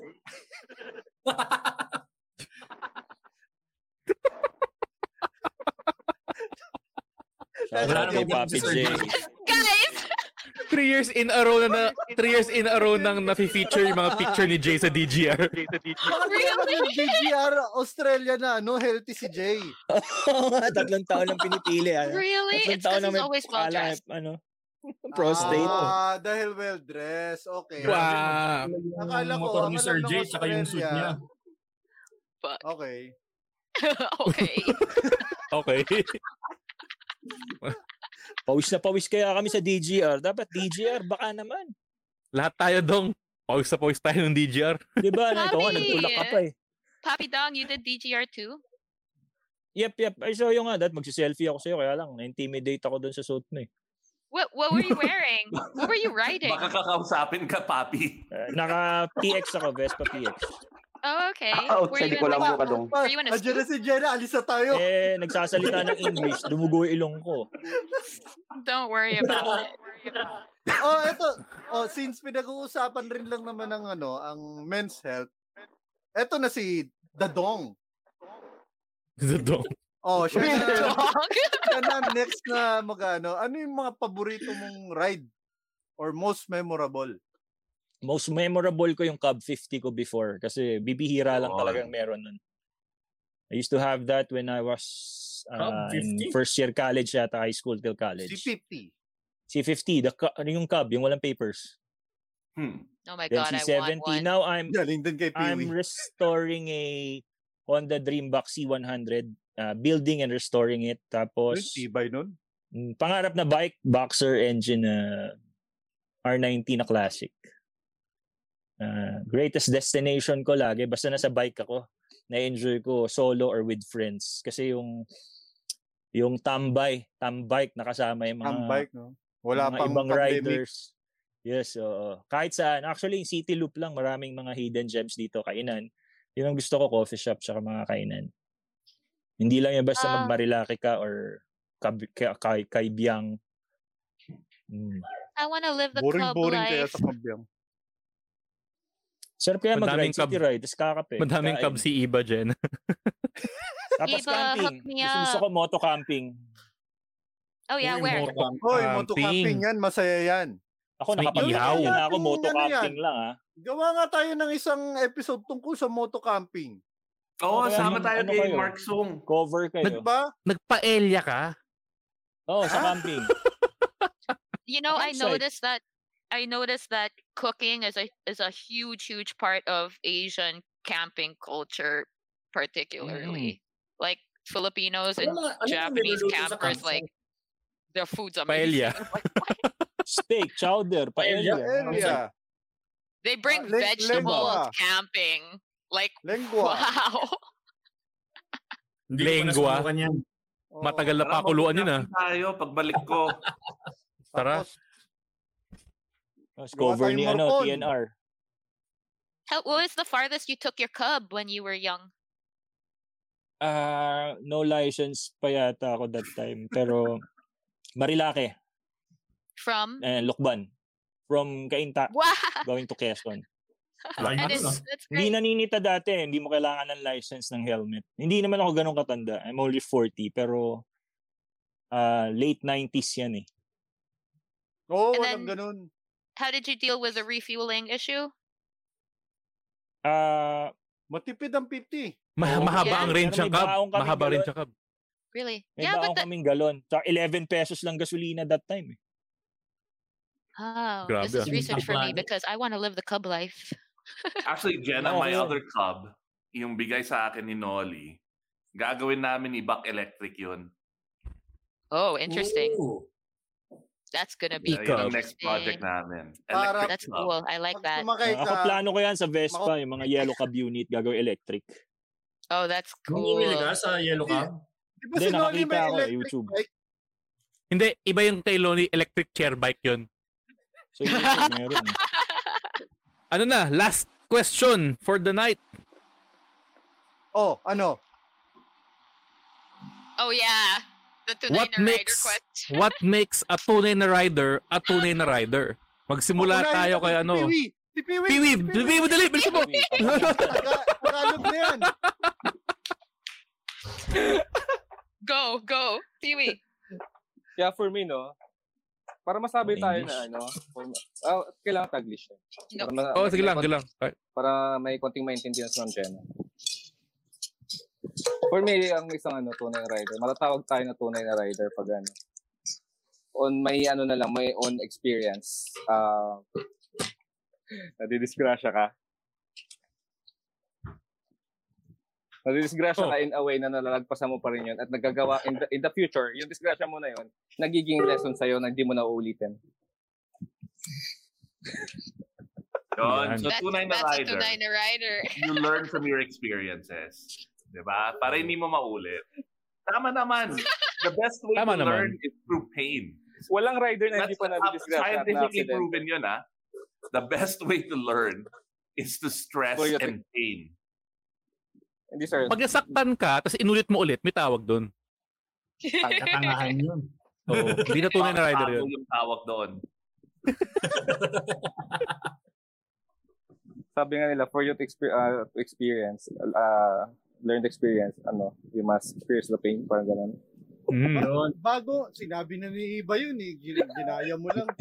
Shout out kay Papi J. Guys! Three years in a row na, na three years in a row nang na-feature yung mga picture ni Jay sa D G R. Bakit naman yung D G R Australia na ano, healthy si Jay? Oo nga, tatlong taon lang pinipili. Ano? Really? Tatlong It's taon because na he's may always well kala, dressed. ano, prostate. Ah, dahil well dressed. Okay. Wow. Akala ko, motor ni ang Sir alam ng Jay, tsaka yung suit niya. Fuck. Okay. Okay. Okay. Pawis na pawis kaya kami sa D G R. Dapat D G R, baka naman. Lahat tayo dong. Pawis na pawis tayo ng D G R. Di ba? Ano, ito nga, Papi! nagtulak ka pa eh. Papi Dong, you did D G R too? Yep, yep. Ay, so yung nga, dahil magsiselfie ako sa'yo, kaya lang, na-intimidate ako doon sa suit mo eh. What What were you wearing? What were you riding? Baka kakausapin ka, papi. Uh, naka-P X ako, Vespa P X. Oh, okay. Out, Were hindi you ko in, lang like, mo ka dong. were you in a Andiyan na suit? si Jenna, alis na tayo. Eh, nagsasalita ng English, dumugo yung ilong ko. Don't worry about it. Oh, eto. Oh, since pinag-uusapan rin lang naman ng ano, ang men's health. Eto na si Dadong. Dong. Oh, siya na, Dong? siya na next na magano. Ano yung mga paborito mong ride or most memorable? Most memorable ko yung Cub fifty ko before kasi bibihira lang Oh. talagang meron nun. I used to have that when I was uh, Cub in fifty? first year college yata, high school till college. C fifty. C fifty, the, cu- ano yung Cub, yung walang papers. Hmm. Oh my Then god, C I want seventy. one. Now I'm Galing din kay I'm Piwi. restoring a Honda Dreambox C one hundred, uh, building and restoring it. Tapos Tibay nun. mm, pangarap na bike, boxer engine uh, R ninety na classic. Uh, greatest destination ko lagi basta nasa bike ako. Na-enjoy ko solo or with friends kasi yung yung tambay, tambike nakasama yung mga Ang bike, no? Wala mga pang ibang pandemic. riders. Yes, oo. Kahit saan. Actually, yung City Loop lang, maraming mga hidden gems dito, kainan. Yun ang gusto ko, coffee shop tsaka mga kainan. Hindi lang yung basta Ah. magmarilaki ka or kay, kay, kaibiyang. Mm. I want to live the club Boring-boring kaya life. sa kabyang. Sarap kaya Madaming mag-ride city cab- ride, tapos kakape. Madaming kain. cab si Iba, Jen. Tapos Iba, camping. hook me Gusto, gusto up. ko moto camping. Oh yeah, Uy, where? motor- Hoy, Camping. moto camping yan, masaya yan. Ako May nakapag-ihaw ihaw. na ako, Ano moto yan? camping lang ah. Gawa nga tayo ng isang episode tungkol sa moto camping. Oo, Kaya sama ano- tayo ano kay kayo? Mark Sung. Cover kayo. Diba? Nagpa-Elya ka? Oo, sa camping. You know, I Outside. noticed that I noticed that cooking is a is a huge, huge part of Asian camping culture, particularly. Like Filipinos and Ano mga- ano mga Japanese niluluto sa campers, campsite? like their food's Paella. amazing. Steak, chowder, paella. Paella. They bring Ah, leg- vegetables lengua. camping. Like Lengua. wow. Hindi ko pa Lengua. nasubukan yan. Matagal na Tara, pakuluan yun ah. mag-camping tayo pagbalik ko. Tara. Tapos Gawa cover tayong ni ano, morcon. T N R. How, what was the farthest you took your cub when you were young? Ah, no license pa yata ako that time. Pero Marilake, From eh, Lukban. From Cainta, wow. going to Quezon. That is, that's Hindi great. naninita dati, hindi mo kailangan ng license ng helmet. Hindi naman ako ganun katanda. I'm only forty, pero ah, late nineties yan eh. Oo, And walang then- ganun. How did you deal with the refueling issue? Ah, Matipid ang fifty. Ma- Oo, mahaba yeah. ang range Pero ng may cab. baong kaming Mahaba rin galon. siya cab. Really? may Yeah, baong but the, kaming galon. Tsaka eleven pesos lang gasolina that time eh. oh, Grabe, this is ah. research for me Ang plano. because I want to live the cub life. Actually, Jenna, Oo, my yun. other club, yung bigay sa akin ni Nolly, gagawin namin i-back electric yun. Oh, interesting. Ooh. That's gonna be Uh, yun ang Cub. next project namin. Para- Electric That's club. cool. I like Pag that. sumakay Ah, ako ka, plano ko yan sa Vespa, yung mga yellow cab unit, gagawin electric. Oh, that's Bumili cool. ka sa Yellow Cab? di ba Hindi, si Noli nakakita may ako sa electric YouTube. bike? Hindi, iba yung kay Lonnie electric chair bike yun. So yun yung meron. eh. Ano na, last question for the night. Oh, ano? Oh yeah, the tunay What na rider makes question. what makes a tunay na rider a tunay na rider? Magsimula Unahin tayo natin kay si ano. Piwi. Si Piwi. Piwi, si Piwi, dali, bilisan mo. Taga- Tagalog na yan. Go, go, Piwi. Kaya for me, no, para masabi tayo English. na ano, for, ah, kailangan Taglish. eh. No. Para ma- Oh, sige lang, may sige lang. Ay, para may konting maintindihan sa Jenna. For me, ang isang ano, tunay na rider, matatawag tayo na tunay na rider pag ano, on may ano na lang, may own experience. Uh, nadidisgrasya ka. Nadidisgrasya Oh. ka in a way na nalalagpasan mo pa rin yun at nagagawa in the, in the future, yung disgrasya mo na yun, nagiging lesson sa'yo na hindi mo na uulitin. Yun. So, That, tunay na that's a rider. tunay na rider. You learn from your experiences. Diba? Para hindi mo maulit. Tama naman. The best way Tama to naman. learn is through pain. Walang rider na hindi That's pa nadidisgrasya at scientifically na-accident. proven yun, ah. The best way to learn is to stress So, you and pain. Hindi, sir. pag nasaktan ka, tapos inulit mo ulit, may tawag doon. Katangahan yun. Oo, hindi na tunay na rider yun. Bago yung tawag doon. Sabi nga nila, for you to, exper- uh, to experience, uh, learned experience, ano, you must experience the pain, parang ganun. Mm. Yun. Bago, sinabi na ni Iba yun eh. Gin- Ginaya mo lang.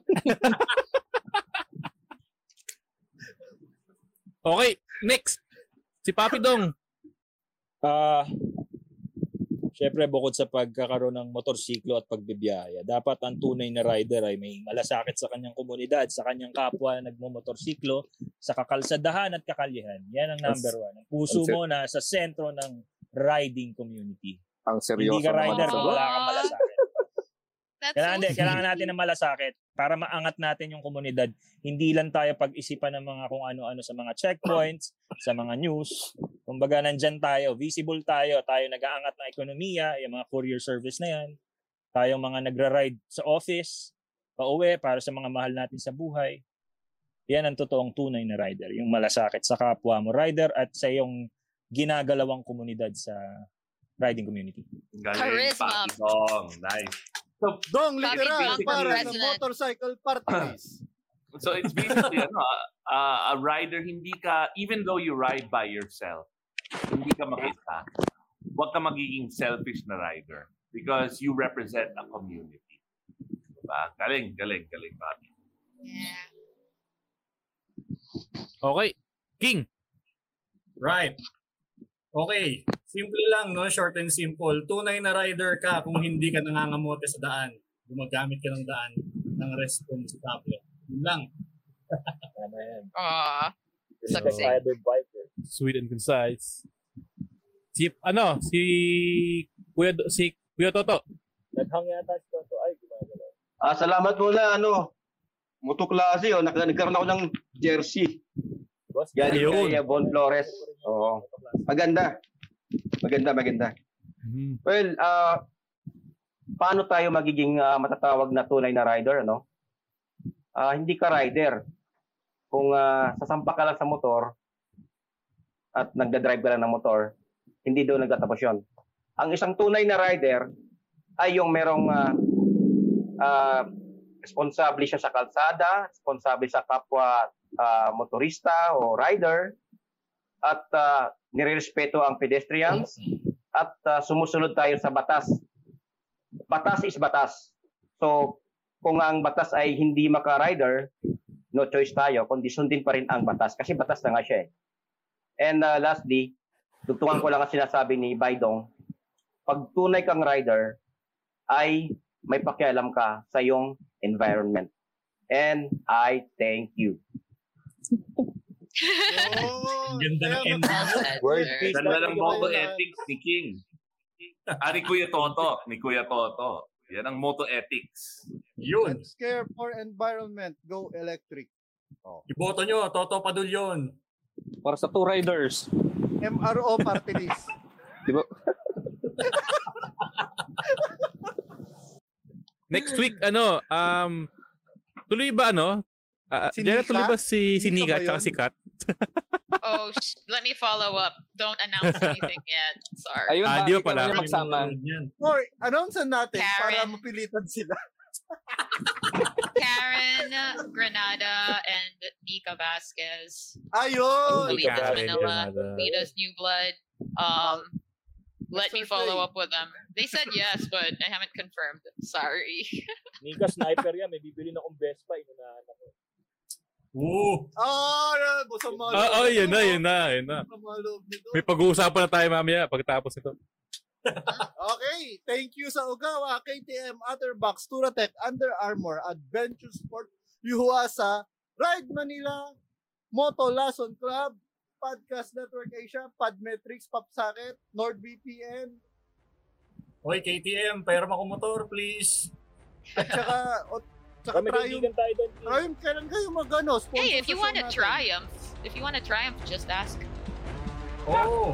Okay, next. Si Papi Dong. Ah, syempre bukod sa pagkakaroon ng motorsiklo at pagbibiyaya, dapat ang tunay na rider ay may malasakit sa kanyang komunidad, sa kanyang kapwa na nagmomotorsiklo, sa kakalsadahan at kakalyahan. Yan ang number one. Ang puso That's it. mo na sa sentro ng riding community. Ang seryoso Hindi ka rider naman. kung wala kang malasakit. That's Kailangan, so din, kailangan sweet. natin ng malasakit para maangat natin yung komunidad. Hindi lang tayo pag-isipan ng mga kung ano-ano sa mga checkpoints, sa mga news. Kumbaga, nandyan tayo, visible tayo, tayo nag-aangat ng ekonomiya, yung mga courier service na yan. Tayong mga nagra-ride sa office, pauwi, para sa mga mahal natin sa buhay. Yan ang totoong tunay na rider. Yung malasakit sa kapwa mo rider at sa iyong ginagalawang komunidad sa riding community. Galing, Charisma. Papi Dong. Nice. So, Dong, Papi literal Dong, para sa President. motorcycle parties. so it's basically ano, uh, a rider, hindi ka, even though you ride by yourself, hindi ka makita, huwag ka magiging selfish na rider because you represent a community. Diba? Galing, galing, galing, Papi. Yeah. Okay. King. Right. Okay. Simple lang, no? Short and simple. Tunay na rider ka kung hindi ka nangangamote sa daan. Gumagamit ka ng daan ng responsable. Yun lang. Tama yan. Ah. Success. Sweet and concise. Si, ano, si Kuya, si Kuya Toto. Naghang yata si Toto. Ay, gumagalaw. Ah, salamat muna, ano, Motoklase, oh, nag- nagkaroon ako ng jersey. Galing Ayun. kay uh, Bon Flores. Oo. Maganda. Maganda, maganda. Mm-hmm. Well, uh, paano tayo magiging uh, matatawag na tunay na rider, ano? Uh, hindi ka rider. Kung uh, sasampa ka lang sa motor at nagda-drive ka lang ng motor, hindi doon nagtatapos yun. Ang isang tunay na rider ay yung merong uh, uh, responsable siya sa kalsada, responsable sa kapwa uh, motorista o rider, at uh, nirerespeto ang pedestrians, at uh, sumusunod tayo sa batas. Batas is batas. So, kung ang batas ay hindi maka-rider, no choice tayo, kundi sundin pa rin ang batas. Kasi batas na nga siya eh. And uh, lastly, tugtungan ko lang ang sinasabi ni Baidong, pag tunay kang rider, ay may pakialam ka sa iyong environment. And I thank you. Oh, Ganda ng end. Word peace. Dala ng moto ethics ni King. Ah, ni Kuya Toto. Ni Kuya Toto. Yan ang moto ethics. Yun. Let's care for environment. Go electric. Oh. Iboto nyo, Toto Padulyon. Para sa two riders. M R O party list. Di ba? Next week, ano, um, tuloy ba, ano? Uh, Si Jera, Nika? tuloy ba si, si Nika Nika ba at yun? si Kat? Oh, sh- let me follow up. Don't announce anything yet. Sorry. Ayun, Ah, bakit di ba pala? kami magsama? Or, announcean natin para Karen. mapilitan sila. Karen, Granada, and Nika Vasquez. Ayun! Believe Karen, in Manila. Granada. Lita's New Blood. Um, let me Let's follow play. up with them. They said yes, but I haven't confirmed. Sorry. Nika sniper yan. May bibili na akong Vespa. Inunahan ako. Oo. Ah, oh, masama Oo, oh, yun na, yun na, yun na. Masama loob nito. May pag-uusapan na tayo mamaya pagkatapos nito. Okay, thank you sa Ogawa, K T M, Otterbox, Turatech, Under Armour, Adventure Sport, Yuhuasa, Ride Manila, Moto Lason Club, Podcast Network Asia, Podmetrics, Popsocket, NordVPN, Hoy, K T M, pairam ako motor, please. at saka, o, saka Kami Triumph. kaibigan tayo doon. Triumph, kailan kayo mag-ano? Sponsor Hey, if you sa want show to natin. triumph, if you want to triumph, just ask. Oo.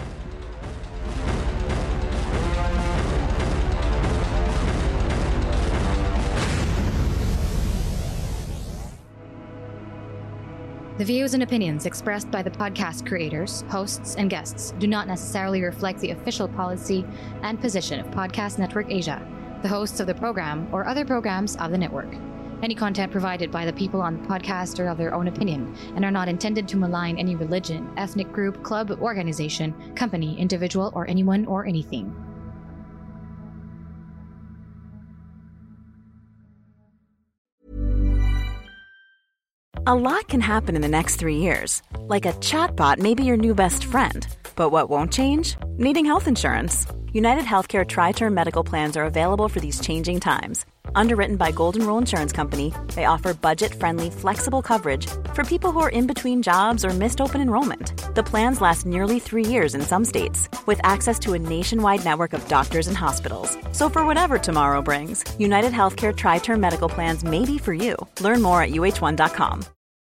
The views and opinions expressed by the podcast creators, hosts, and guests do not necessarily reflect the official policy and position of Podcast Network Asia, the hosts of the program, or other programs of the network. Any content provided by the people on the podcast are of their own opinion and are not intended to malign any religion, ethnic group, club, organization, company, individual, or anyone or anything. A lot can happen in the next three years. Like a chatbot may be your new best friend. But what won't change? Needing health insurance. United Healthcare Tri-Term Medical Plans are available for these changing times. Underwritten by Golden Rule Insurance Company, they offer budget-friendly, flexible coverage for people who are in between jobs or missed open enrollment. The plans last nearly three years in some states, with access to a nationwide network of doctors and hospitals. So for whatever tomorrow brings, United Healthcare Tri-Term Medical Plans may be for you. Learn more at U H one dot com.